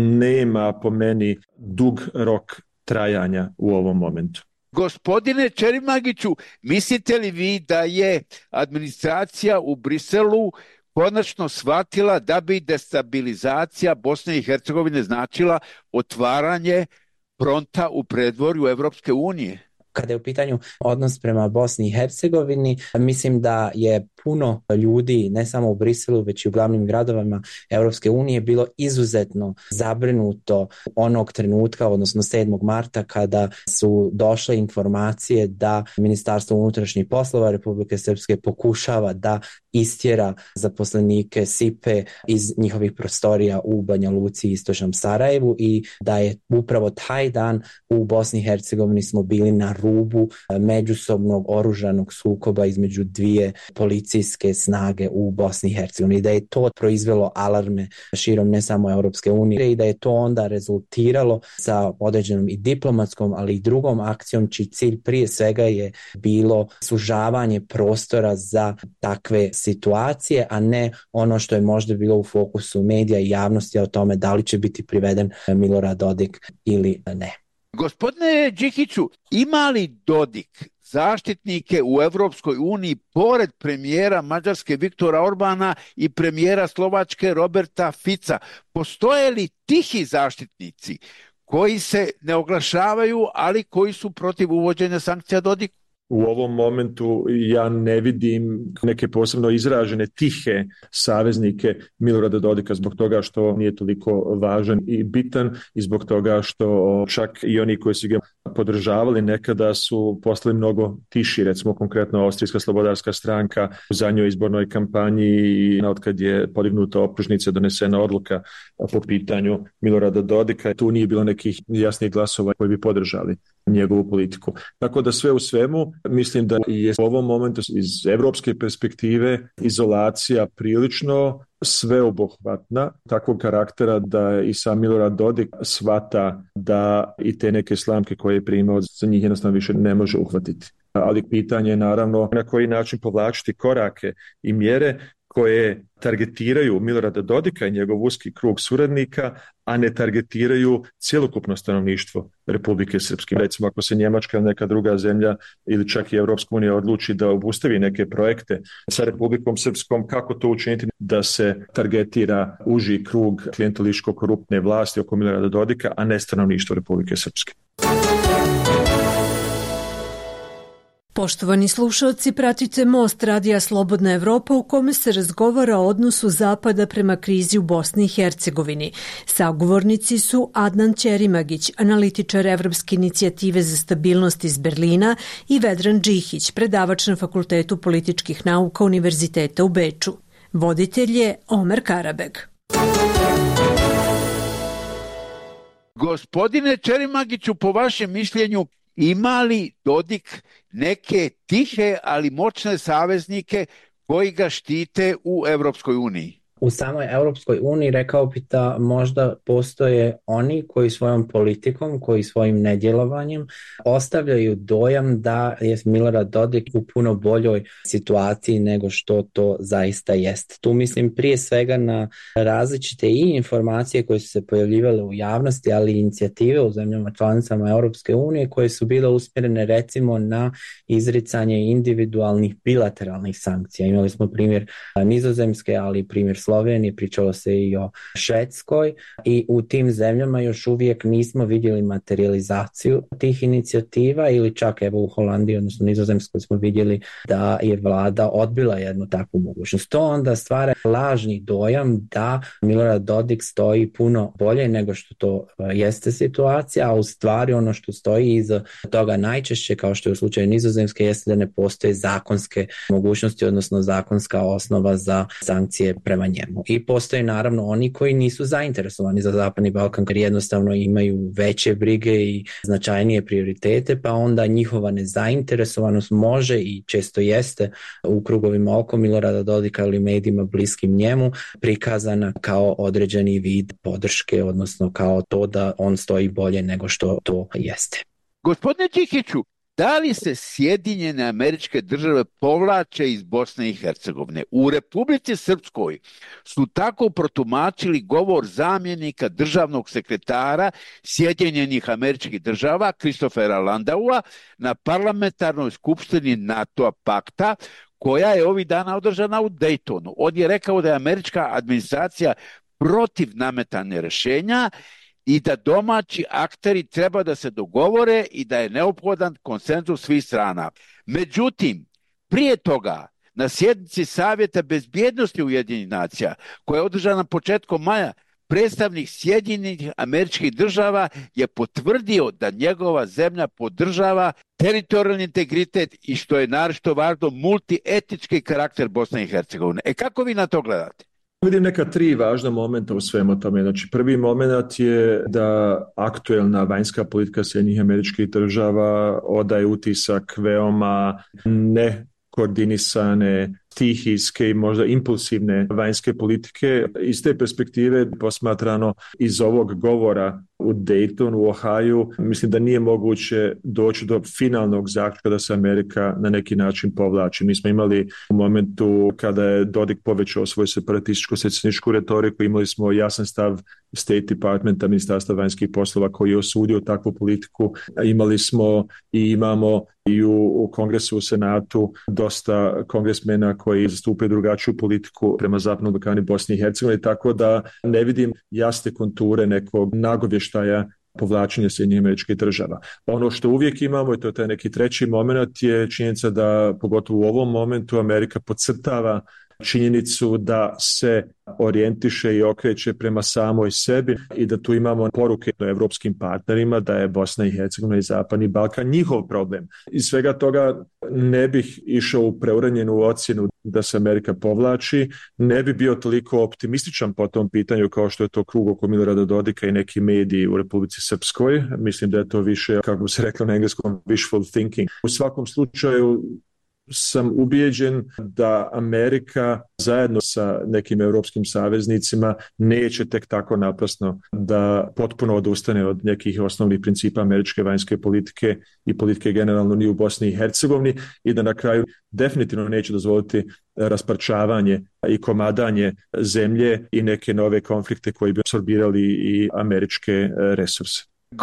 nema po meni dug rok trajanja u ovom momentu. Gospodine Čerimagiću, mislite li vi da je administracija u Briselu konačno shvatila da bi destabilizacija Bosne i Hercegovine značila otvaranje fronta u predvorju Evropske unije? Kada je u pitanju odnos prema Bosni i Hercegovini, mislim da je puno ljudi, ne samo u Briselu, već i u glavnim gradovima Evropske unije, bilo izuzetno zabrinuto onog trenutka, odnosno 7. marta, kada su došle informacije da Ministarstvo unutrašnjih poslova Republike Srpske pokušava da istjera zaposlenike SIPE iz njihovih prostorija u Banja Luci i istočnom Sarajevu i da je upravo taj dan u Bosni i Hercegovini smo bili na rubu međusobnog oružanog sukoba između dvije policijske snage u Bosni i Hercegovini, da je to proizvelo alarme širom ne samo Europske unije i da je to onda rezultiralo sa određenom i diplomatskom, ali i drugom akcijom, čiji cilj prije svega je bilo sužavanje prostora za takve situacije, a ne ono što je možda bilo u fokusu medija i javnosti o tome da li će biti priveden Milorad Dodik ili ne. Gospodine Đikiću, ima li Dodik zaštitnike u Evropskoj uniji pored premijera Mađarske Viktora Orbana i premijera Slovačke Roberta Fica? Postoje li tihi zaštitnici koji se ne oglašavaju, ali koji su protiv uvođenja sankcija Dodiku? U ovom momentu ja ne vidim neke posebno izražene tihe saveznike Milorada Dodika zbog toga što nije toliko važan i bitan i zbog toga što čak i oni koji su ga podržavali nekada su postali mnogo tiši, recimo konkretno Austrijska slobodarska stranka u zadnjoj izbornoj kampanji i otkad je podignuta optužnica, donesena odluka po pitanju Milorada Dodika, tu nije bilo nekih jasnih glasova koji bi podržali njegovu politiku. Tako da sve u svemu mislim da je u ovom momentu iz evropske perspektive izolacija prilično sveobuhvatna, takvog karaktera da i sam Milorad Dodik shvata da i te neke slamke koje je primao za njih jednostavno više ne može uhvatiti. Ali pitanje je naravno na koji način povlačiti korake i mjere koje targetiraju Milorada Dodika i njegov uski krug suradnika, a ne targetiraju cjelokupno stanovništvo Republike Srpske. Recimo ako se Njemačka ili neka druga zemlja ili čak i Evropska unija odluči da obustavi neke projekte sa Republikom Srpskom, kako to učiniti da se targetira uži krug klijentelističko-koruptne vlasti oko Milorada Dodika, a ne stanovništvo Republike Srpske. Poštovani slušalci, pratite Most Radija Slobodna Evropa u kome se razgovara o odnosu Zapada prema krizi u Bosni i Hercegovini. Sagovornici su Adnan Ćerimagić, analitičar Evropske inicijative za stabilnost iz Berlina, i Vedran Đikić, predavač na Fakultetu političkih nauka Univerziteta u Beču. Voditelj je Omer Karabeg. Gospodine Ćerimagiću, po vašem mišljenju, ima li Dodik neke tihe, ali moćne saveznike koji ga štite u Evropskoj uniji? U samoj Europskoj uniji rekao bi da možda postoje oni koji svojom politikom, koji svojim nedjelovanjem ostavljaju dojam da je Milorad Dodik u puno boljoj situaciji nego što to zaista jest. Tu mislim prije svega na različite i informacije koje su se pojavljivale u javnosti, ali i inicijative u zemljama članicama Europske unije koje su bile usmjerene recimo na izricanje individualnih bilateralnih sankcija. Imali smo primjer Nizozemske, ali i primjer Slovenije, pričalo se i o Švedskoj i u tim zemljama još uvijek nismo vidjeli materializaciju tih inicijativa ili čak evo u Holandiji, odnosno Nizozemskoj smo vidjeli da je vlada odbila jednu takvu mogućnost. To onda stvara lažni dojam da Milorad Dodik stoji puno bolje nego što to jeste situacija, a u stvari ono što stoji iza toga najčešće, kao što je u slučaju Nizozemske, jeste da ne postoje zakonske mogućnosti, odnosno zakonska osnova za sankcije prema njemu. I postoje naravno oni koji nisu zainteresovani za Zapadni Balkan, jer jednostavno imaju veće brige i značajnije prioritete, pa onda njihova nezainteresovanost može i često jeste u krugovima oko Milorada Dodika ili medijima bliskim njemu prikazana kao određeni vid podrške, odnosno kao to da on stoji bolje nego što to jeste. Gospodine Čikiću, da li se Sjedinjene Američke Države povlače iz Bosne i Hercegovine? U Republici Srpskoj su tako protumačili govor zamjenika državnog sekretara Sjedinjenih Američkih Država Kristofera Landaua na parlamentarnoj skupštini NATO pakta koja je ovih dana održana u Daytonu. On je rekao da je američka administracija protiv nametanja rješenja i da domaći akteri treba da se dogovore i da je neophodan konsenzus svih strana. Međutim, prije toga, na sjednici Savjeta bezbjednosti Ujedinjenih nacija, koja je održana početkom maja, predstavnik Sjedinjenih Američkih Država je potvrdio da njegova zemlja podržava teritorijalni integritet i, što je naročito važno, multietnički karakter Bosne i Hercegovine. Kako vi na to gledate? Vidim neka tri važna momenta u svemu tome. Znači, prvi moment je da aktuelna vanjska politika Sjedinjenih Američkih Država odaje utisak veoma nekoordinisane, stihijske i možda impulsivne vanjske politike. Iz te perspektive posmatrano iz ovog govora u Daytonu, u Ohaju, mislim da nije moguće doći do finalnog zaključka da se Amerika na neki način povlači. Mi smo imali u momentu kada je Dodik povećao svoju separatističko-secesionističku retoriku, imali smo jasan stav State Departmenta, Ministarstva vanjskih poslova koji je osudio takvu politiku. Imali smo i imamo i u Kongresu, u Senatu dosta kongresmena koji zastupaju drugačiju politiku prema Zapadnom Balkanu i Bosni i Hercegovini, tako da ne vidim jasne konture nekog nagovještaja povlačenja Sjedinjenih Američkih Država. Ono što uvijek imamo, i to je taj neki treći moment, je činjenica da pogotovo u ovom momentu Amerika podcrtava činjenicu da se orijentiše i okreće prema samoj sebi i da tu imamo poruke evropskim partnerima da je Bosna i Hercegovina i Zapadni Balkan njihov problem. Iz svega toga ne bih išao u preuranjenu ocjenu da se Amerika povlači, ne bi bio toliko optimističan po tom pitanju kao što je to krug oko Milorada Dodika i neki mediji u Republici Srpskoj. Mislim da je to više, kako bi se reklo na engleskom, wishful thinking. U svakom slučaju sam ubijeđen da Amerika zajedno sa nekim europskim saveznicima neće tek tako naprasno da potpuno odustane od nekih osnovnih principa američke vanjske politike i politike generalno ni u Bosni i Hercegovini i da na kraju definitivno neće dozvoliti rasparčavanje i komadanje zemlje i neke nove konflikte koji bi apsorbirali i američke resurse.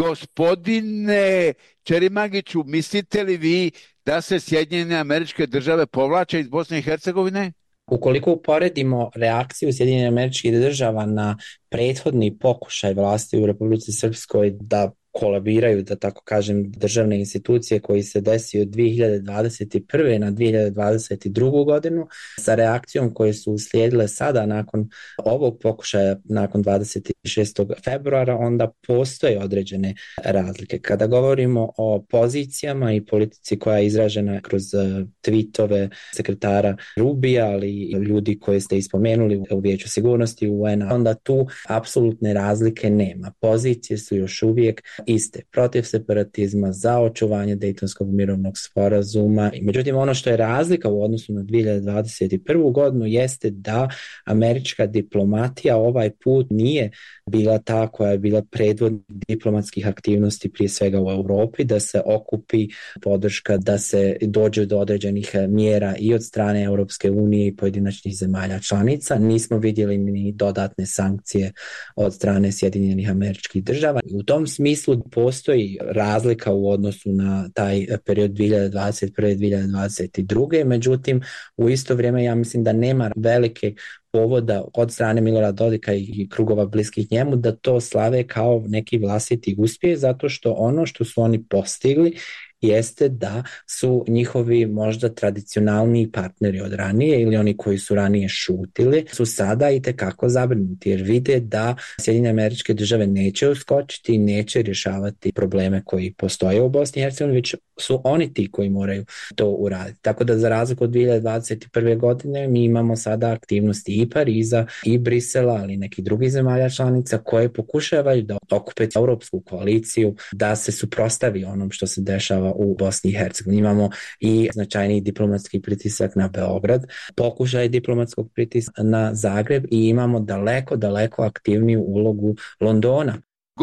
Gospodine Čerimagiću, mislite li vi da se Sjedinjene Američke Države povlače iz Bosne i Hercegovine? Ukoliko uporedimo reakciju Sjedinjenih Američkih Država na prethodni pokušaj vlasti u Republici Srpskoj da kolabiraju, da tako kažem, državne institucije koji se desio od 2021. na 2022. godinu sa reakcijom koje su uslijedile sada nakon ovog pokušaja, nakon 26. februara, onda postoje određene razlike. Kada govorimo o pozicijama i politici koja je izražena kroz tweetove sekretara Rubija, ali i ljudi koje ste ispomenuli u Vijeću sigurnosti UN-a, onda tu apsolutne razlike nema. Pozicije su još uvijek iste, protiv separatizma, za očuvanje Dejtonskog mirovnog sporazuma. Međutim, ono što je razlika u odnosu na 2021. godinu jeste da američka diplomatija ovaj put nije bila ta koja je bila predvodnik diplomatskih aktivnosti prije svega u Europi, da se okupi podrška, da se dođe do određenih mjera i od strane Europske unije i pojedinačnih zemalja članica. Nismo vidjeli ni dodatne sankcije od strane Sjedinjenih Američkih Država. U tom smislu postoji razlika u odnosu na taj period 2021-2022. Međutim, u isto vrijeme ja mislim da nema velike povoda od strane Milorada Dodika i krugova bliskih njemu da to slave kao neki vlastiti uspjeh, zato što ono što su oni postigli jeste da su njihovi možda tradicionalniji partneri od ranije ili oni koji su ranije šutili su sada itekako zabrinuti jer vide da Sjedinjene Američke Države neće uskočiti i neće rješavati probleme koji postoje u Bosni i Hercegovini, već su oni ti koji moraju to uraditi. Tako da za razliku od 2021. godine mi imamo sada aktivnosti i Pariza i Brisela, ali i nekih drugih zemalja članica koje pokušavaju da okupe europsku koaliciju, da se suprotstavi onom što se dešava u Bosni i Hercegovini. Imamo i značajni diplomatski pritisak na Beograd, pokušaj diplomatskog pritiska na Zagreb i imamo daleko aktivniju ulogu Londona.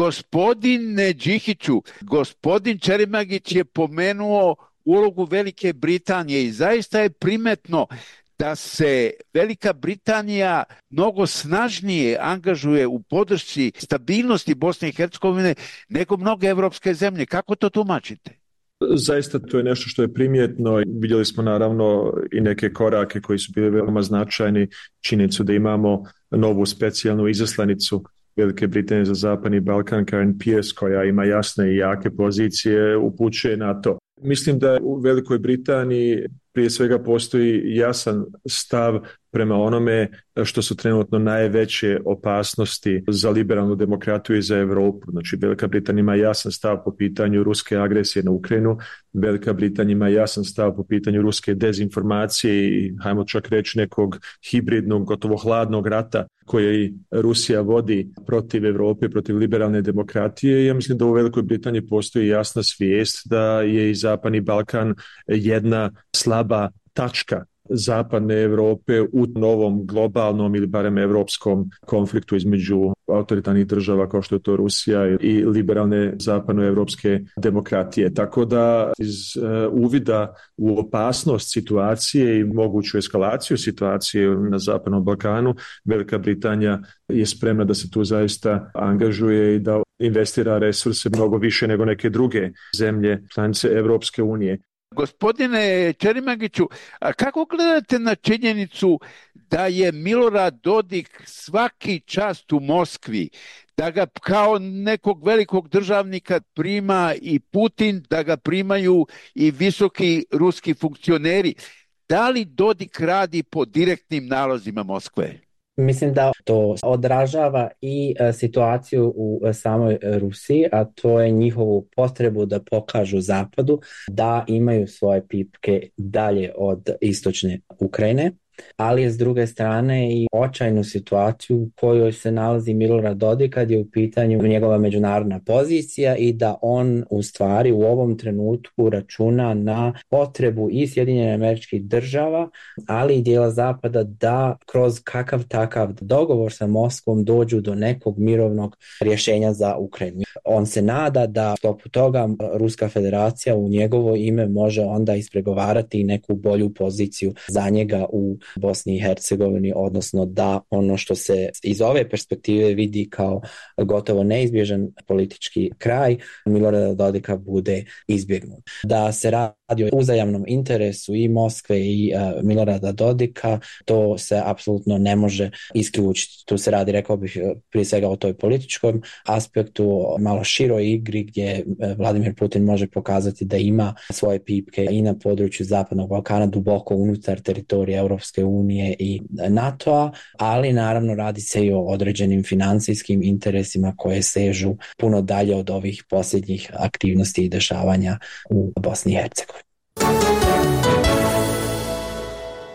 Gospodine Đihiću, gospodin Čerimagić je pomenuo ulogu Velike Britanije i zaista je primetno da se Velika Britanija mnogo snažnije angažuje u podršci stabilnosti Bosne i Hercegovine nego mnoge evropske zemlje. Kako to tumačite? Zaista to je nešto što je primjetno. Vidjeli smo naravno i neke korake koji su bili veoma značajni. Činjenicu da imamo novu specijalnu izaslanicu Velike Britanije za Zapadni Balkan, Karen Pierce, koja ima jasne i jake pozicije, upućuje na to. Mislim da u Velikoj Britaniji prije svega postoji jasan stav prema onome što su trenutno najveće opasnosti za liberalnu demokratiju i za Europu. Znači, Velika Britanija ima jasan stav po pitanju ruske agresije na Ukrajinu, Velika Britanija ima jasan stav po pitanju ruske dezinformacije i, hajmo čak reći, nekog hibridnog, gotovo hladnog rata koji Rusija vodi protiv Europe, protiv liberalne demokratije. Ja mislim da u Velikoj Britaniji postoji jasna svijest da je i Zapadni Balkan jedna slaba tačka Zapadne Europe u novom globalnom ili barem europskom konfliktu između autoritarnih država kao što je to Rusija i liberalne zapadnoevropske demokratije. Tako da iz uvida u opasnost situacije i moguću eskalaciju situacije na Zapadnom Balkanu, Velika Britanija je spremna da se tu zaista angažuje i da investira resurse mnogo više nego neke druge zemlje članice Europske unije. Gospodine Čerimagiću, a kako gledate na činjenicu da je Milorad Dodik svaki čas u Moskvi, da ga kao nekog velikog državnika prima i Putin, da ga primaju i visoki ruski funkcioneri? Da li Dodik radi po direktnim nalozima Moskve? Mislim da to odražava i situaciju u samoj Rusiji, a to je njihovu potrebu da pokažu Zapadu da imaju svoje pipke dalje od istočne Ukrajine, ali je s druge strane i očajnu situaciju u kojoj se nalazi Milorad Dodik kad je u pitanju njegova međunarodna pozicija i da on u stvari u ovom trenutku računa na potrebu i Sjedinjenih Američkih Država, ali i dijela Zapada da kroz kakav takav dogovor sa Moskvom dođu do nekog mirovnog rješenja za Ukrajinu. On se nada da sklopu toga Ruska federacija u njegovo ime može onda ispregovarati i neku bolju poziciju za njega u Bosni i Hercegovini, odnosno da ono što se iz ove perspektive vidi kao gotovo neizbježan politički kraj Milorada Dodika bude izbjegnut. Da se radi o uzajamnom interesu i Moskve i Milorada Dodika, to se apsolutno ne može isključiti. Tu se radi, rekao bih, prije svega o toj političkom aspektu, malo široj igri gdje Vladimir Putin može pokazati da ima svoje pipke i na području Zapadnog Balkana, duboko unutar teritorija Europske unije i NATO-a, ali naravno radi se i o određenim financijskim interesima koje sežu puno dalje od ovih posljednjih aktivnosti i dešavanja u Bosni i Hercegovini.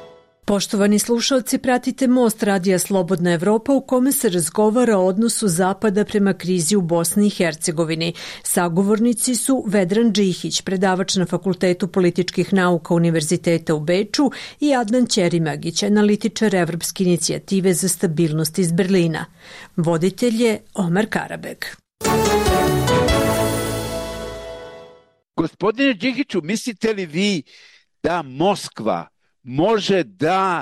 Poštovani slušalci, pratite Most Radija Slobodna Evropa u kome se razgovara o odnosu Zapada prema krizi u Bosni i Hercegovini. Sagovornici su Vedran Džihić, predavač na Fakultetu političkih nauka Univerziteta u Beču, i Adnan Ćerimagić, analitičar Evropske inicijative za stabilnost iz Berlina. Voditelj je Omar Karabek. Gospodine Džihiću, mislite li vi da Moskva može da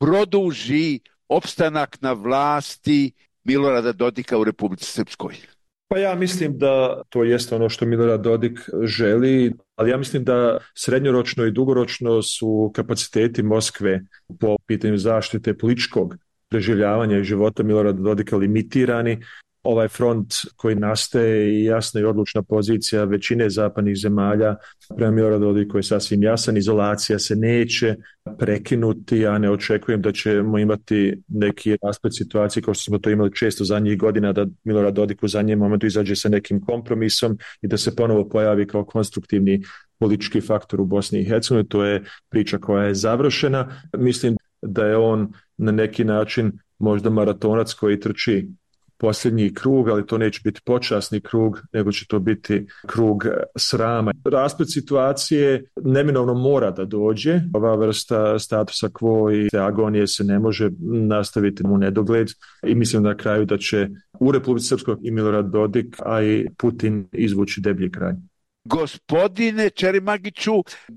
produži opstanak na vlasti Milorada Dodika u Republici Srpskoj? Pa ja mislim da to jeste ono što Milorad Dodik želi, ali ja mislim da srednjoročno i dugoročno su kapaciteti Moskve po pitanju zaštite političkog preživljavanja i života Milorada Dodika limitirani. Ovaj front koji nastaje i jasna i odlučna pozicija većine zapadnih zemalja prema Miloradu Dodiku je sasvim jasan. Izolacija se neće prekinuti, ja ne očekujem da ćemo imati neki rasplet situacije kao što smo to imali često zadnjih godina, da Milorad Dodik u zadnjem momentu izađe sa nekim kompromisom i da se ponovo pojavi kao konstruktivni politički faktor u Bosni i Hercegovini. To je priča koja je završena. Mislim da je on na neki način možda maratonac koji trči posljednji krug, ali to neće biti počasni krug, nego će to biti krug srama. Rasplet situacije neminovno mora da dođe. Ova vrsta statusa quo i te agonije se ne može nastaviti u nedogled i mislim na kraju da će u Republici Srpskoj i Milorad Dodik, a i Putin izvući deblji kraj. Gospodine Ćerimagiću,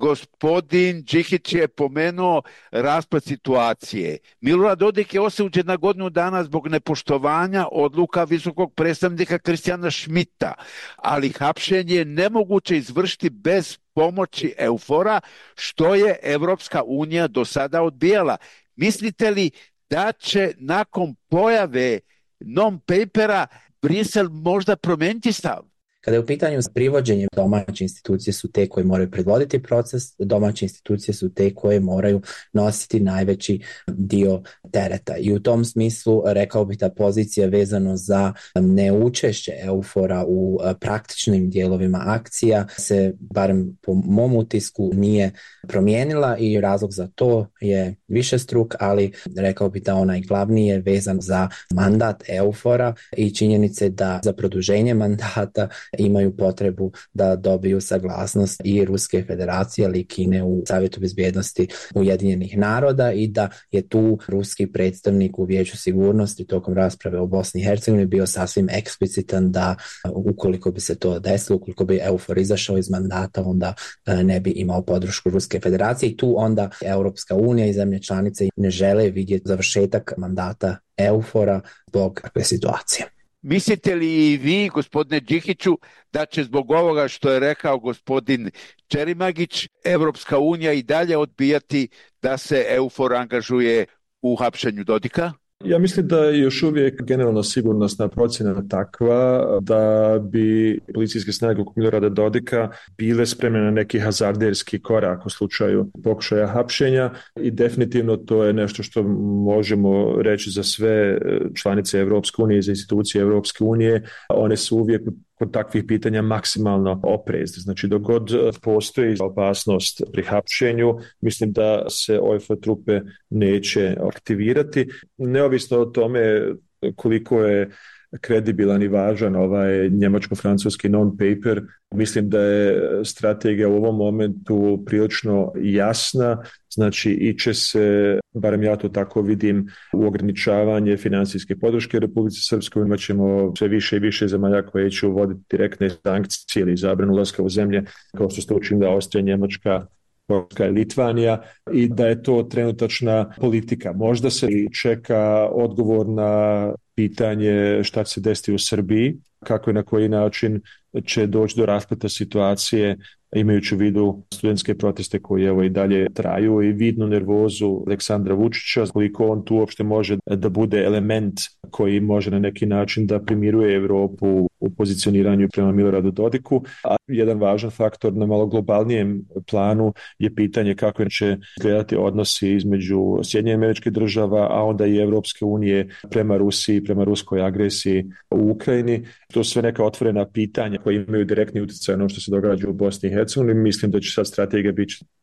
gospodin Džihić je pomenuo raspad situacije. Milorad Dodik je osuđen na godinu dana zbog nepoštovanja odluka visokog predstavnika Kristijana Šmita, ali hapšenje je nemoguće izvršiti bez pomoći EUFOR-a, što je Evropska unija do sada odbijala. Mislite li da će nakon pojave non-papera Brisel možda promijeniti stav? Kada je u pitanju privođenje, domaće institucije su te koje moraju predvoditi proces, domaće institucije su te koje moraju nositi najveći dio tereta. I u tom smislu rekao bih da pozicija vezano za neučešće EUFOR-a u praktičnim dijelovima akcija se, barem po mom utisku, nije promijenila i razlog za to je višestruk, ali rekao bih da onaj glavni je vezan za mandat EUFOR-a i činjenice da za produženje mandata imaju potrebu da dobiju saglasnost i Ruske federacije, ali i Kine u Savjetu bezbjednosti Ujedinjenih naroda i da je tu ruski predstavnik u Vijeću sigurnosti tokom rasprave o Bosni i Hercegovini bio sasvim eksplicitan da ukoliko bi se to desilo, ukoliko bi EUFOR izašao iz mandata, onda ne bi imao podršku Ruske federacije i tu onda Europska unija i zemlje članice ne žele vidjeti završetak mandata EUFOR-a zbog takve situacije. Mislite li i vi, gospodine Džihiću, da će zbog ovoga što je rekao gospodin Ćerimagić, Evropska unija i dalje odbijati da se EUFOR angažuje u hapšenju Dodika? Ja mislim da je još uvijek generalno sigurnosna procjena takva da bi policijske snage oko Milorada Dodika bile spremne na neki hazarderski korak u slučaju pokušaja hapšenja i definitivno to je nešto što možemo reći za sve članice Evropske unije i za institucije Evropske unije. One su uvijek kod takvih pitanja maksimalno oprezne. Znači, dok god postoji opasnost pri hapšenju, mislim da se EUFOR trupe neće aktivirati. Neovisno o tome koliko je kredibilan i važan ovaj njemačko-francuski non-paper, mislim da je strategija u ovom momentu prilično jasna, znači iće se, barem ja to tako vidim, u ograničavanje financijske podrške Republici Srpskoj. Imat ćemo sve više i više zemalja koje će uvoditi direktne sankcije ili zabranu ulaska u zemlje, kao što ste učinila Austrija, Njemačka, Poljska i Litvanija, i da je to trenutačna politika. Možda se čeka odgovor na pitanje šta će se desiti u Srbiji, kako i na koji način će doći do raspleta situacije, imajući u vidu studentske proteste koji evo i dalje traju i vidnu nervozu Aleksandra Vučića, koliko on tu uopšte može da bude element koji može na neki način da primiruje Evropu u pozicioniranju prema Miloradu Dodiku. A jedan važan faktor na malo globalnijem planu je pitanje kako će izgledati odnosi između Sjedinjenih Američkih Država, a onda i Evropske unije prema Rusiji, prema ruskoj agresiji u Ukrajini. To su sve neka otvorena pitanja koje imaju direktni utjecaj na ono što se događa u Bosni i Hercegovini. Mislim da će sad strategija biti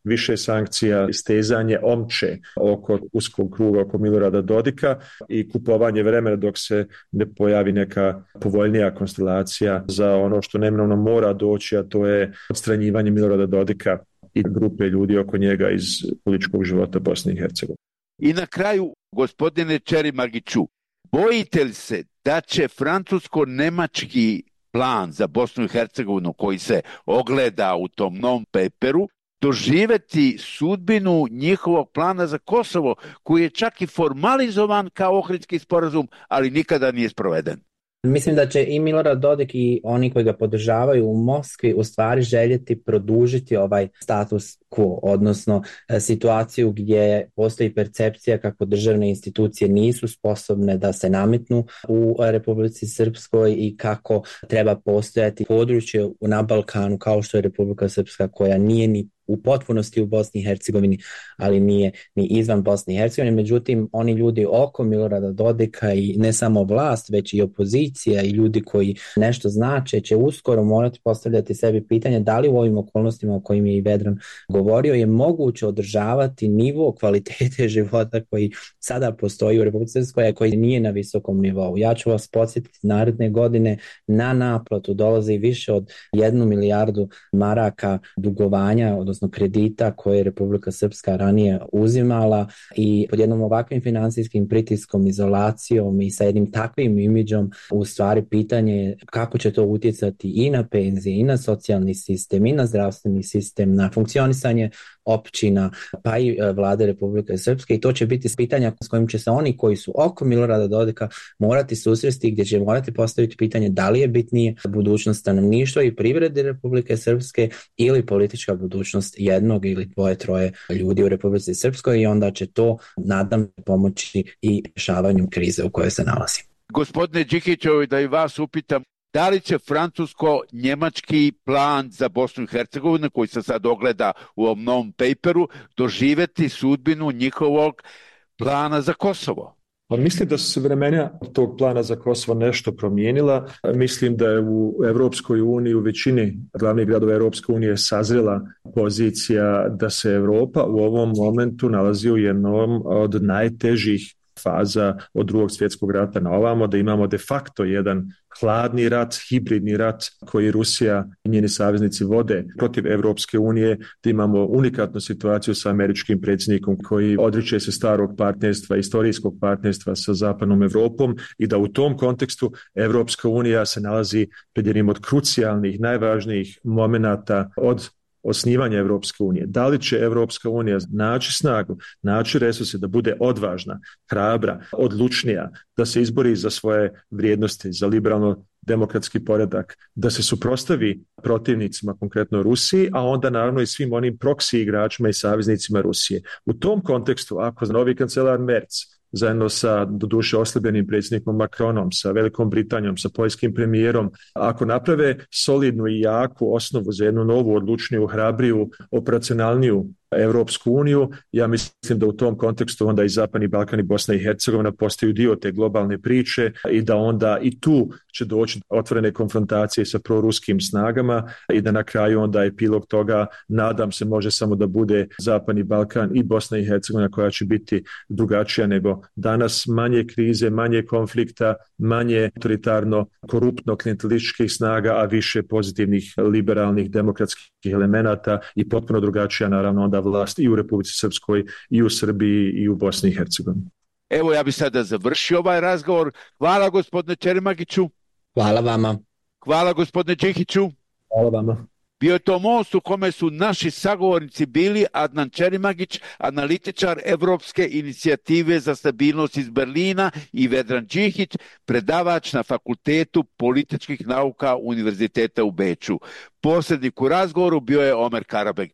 više sankcija, stezanje omče oko uskog kruga oko Milorada Dodika i kupovanje vremena dok se ne pojavi neka povoljnija konstelacija za ono što neminovno mora doći, a to je odstranjivanje Milorada Dodika i grupe ljudi oko njega iz političkog života Bosne i Hercegovine. I na kraju, gospodine Čerimagiću, bojite li se da će francusko-nemački plan za Bosnu i Hercegovinu koji se ogleda u tom non-paperu doživeti sudbinu njihovog plana za Kosovo, koji je čak i formalizovan kao Ohridski sporazum, ali nikada nije sproveden? Mislim da će i Milorad Dodik i oni koji ga podržavaju u Moskvi u stvari željeti produžiti ovaj status quo, odnosno situaciju gdje postoji percepcija kako državne institucije nisu sposobne da se nametnu u Republici Srpskoj i kako treba postojati područje na Balkanu kao što je Republika Srpska, koja nije ni u potpunosti u Bosni i Hercegovini, ali nije ni izvan Bosne i Hercegovine. Međutim, oni ljudi oko Milorada Dodika i ne samo vlast, već i opozicija i ljudi koji nešto znače će uskoro morati postavljati sebi pitanje da li u ovim okolnostima o kojim je i Vedran govorio je moguće održavati nivo kvalitete života koji sada postoji u Republici Srpskoj, koji nije na visokom nivou. Ja ću vas podsjetiti, naredne godine na naplatu dolazi više od 1 milijardu maraka dugovanja, odnosno kredita koje je Republika Srpska ranije uzimala, i pod jednom ovakvim finansijskim pritiskom, izolacijom i sa jednim takvim imidžom u stvari pitanje je kako će to utjecati i na penzije, i na socijalni sistem, i na zdravstveni sistem, na funkcionisanje općina, pa i vlade Republike Srpske, i to će biti pitanja s kojim će se oni koji su oko Milorada Dodika morati susresti, gdje će morati postaviti pitanje da li je bitnije budućnost stanovništva i privrede Republike Srpske ili politička budućnost jednog ili dvoje, troje ljudi u Republici Srpskoj, i onda će to, nadam, pomoći i rješavanju krize u kojoj se nalazi. Gospodine Đikićevi, da i vas upitam, da li će francusko-njemački plan za Bosnu i Hercegovinu, koji se sad ogleda u ovom novom paperu, doživjeti sudbinu njihovog plana za Kosovo? Pa mislim da su se vremena tog plana za Kosovo nešto promijenila. Mislim da je u Europskoj uniji, u većini glavnih gradova Europske unije sazrela pozicija da se Europa u ovom momentu nalazi u jednom od najtežih faza od Drugog svjetskog rata na ovamo, da imamo de facto jedan hladni rat, hibridni rat koji Rusija i njeni saveznici vode protiv Europske unije, da imamo unikatnu situaciju sa američkim predsjednikom koji odriče se starog partnerstva, istorijskog partnerstva sa zapadnom Europom, i da u tom kontekstu Europska unija se nalazi pred jednim od krucijalnih, najvažnijih momenata od osnivanja Europske unije. Da li će Europska unija naći snagu, naći resurse da bude odvažna, hrabra, odlučnija, da se izbori za svoje vrijednosti, za liberalno demokratski poredak, da se suprotstavi protivnicima, konkretno Rusiji, a onda naravno i svim onim proksi igračima i saveznicima Rusije. U tom kontekstu, ako novi kancelar Merz zajedno sa doduše oslabljenim predsjednikom Macronom, sa Velikom Britanijom, sa poljskim premijerom, ako naprave solidnu i jaku osnovu za jednu novu, odlučniju, hrabriju, operacionalniju Europsku uniju, ja mislim da u tom kontekstu onda i Zapadni Balkan i Bosna i Hercegovina postaju dio te globalne priče, i da onda i tu će doći otvorene konfrontacije sa proruskim snagama, i da na kraju onda epilog toga, nadam se, može samo da bude Zapadni Balkan i Bosna i Hercegovina, koja će biti drugačija nego danas, manje krize, manje konflikta, manje autoritarno, koruptno, klijentelističkih snaga, a više pozitivnih, liberalnih, demokratskih elemenata, i potpuno drugačija naravno onda vlast i u Republici Srpskoj, i u Srbiji, i u Bosni i Hercegovini. Evo, ja bih sada završio ovaj razgovor. Hvala gospodine Čerimagiću. Hvala vama. Hvala gospodine Đikiću. Hvala vama. Bio je to most u kome su naši sagovornici bili Adnan Čerimagić, analitičar Evropske inicijative za stabilnost iz Berlina, i Vedran Đikić, predavač na Fakultetu političkih nauka Univerziteta u Beču. Posrednik u razgovoru bio je Omer Karabeg.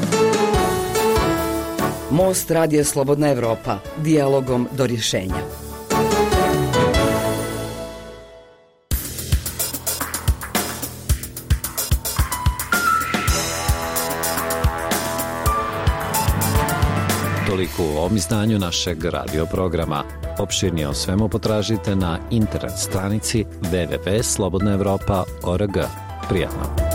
Most Radija Slobodna Evropa, dijalogom do rješenja. Toliko u ovom izdanju našeg radio programa. Opširnije o svemu potražite na internet stranici www.slobodnaevropa.org. Prijatno.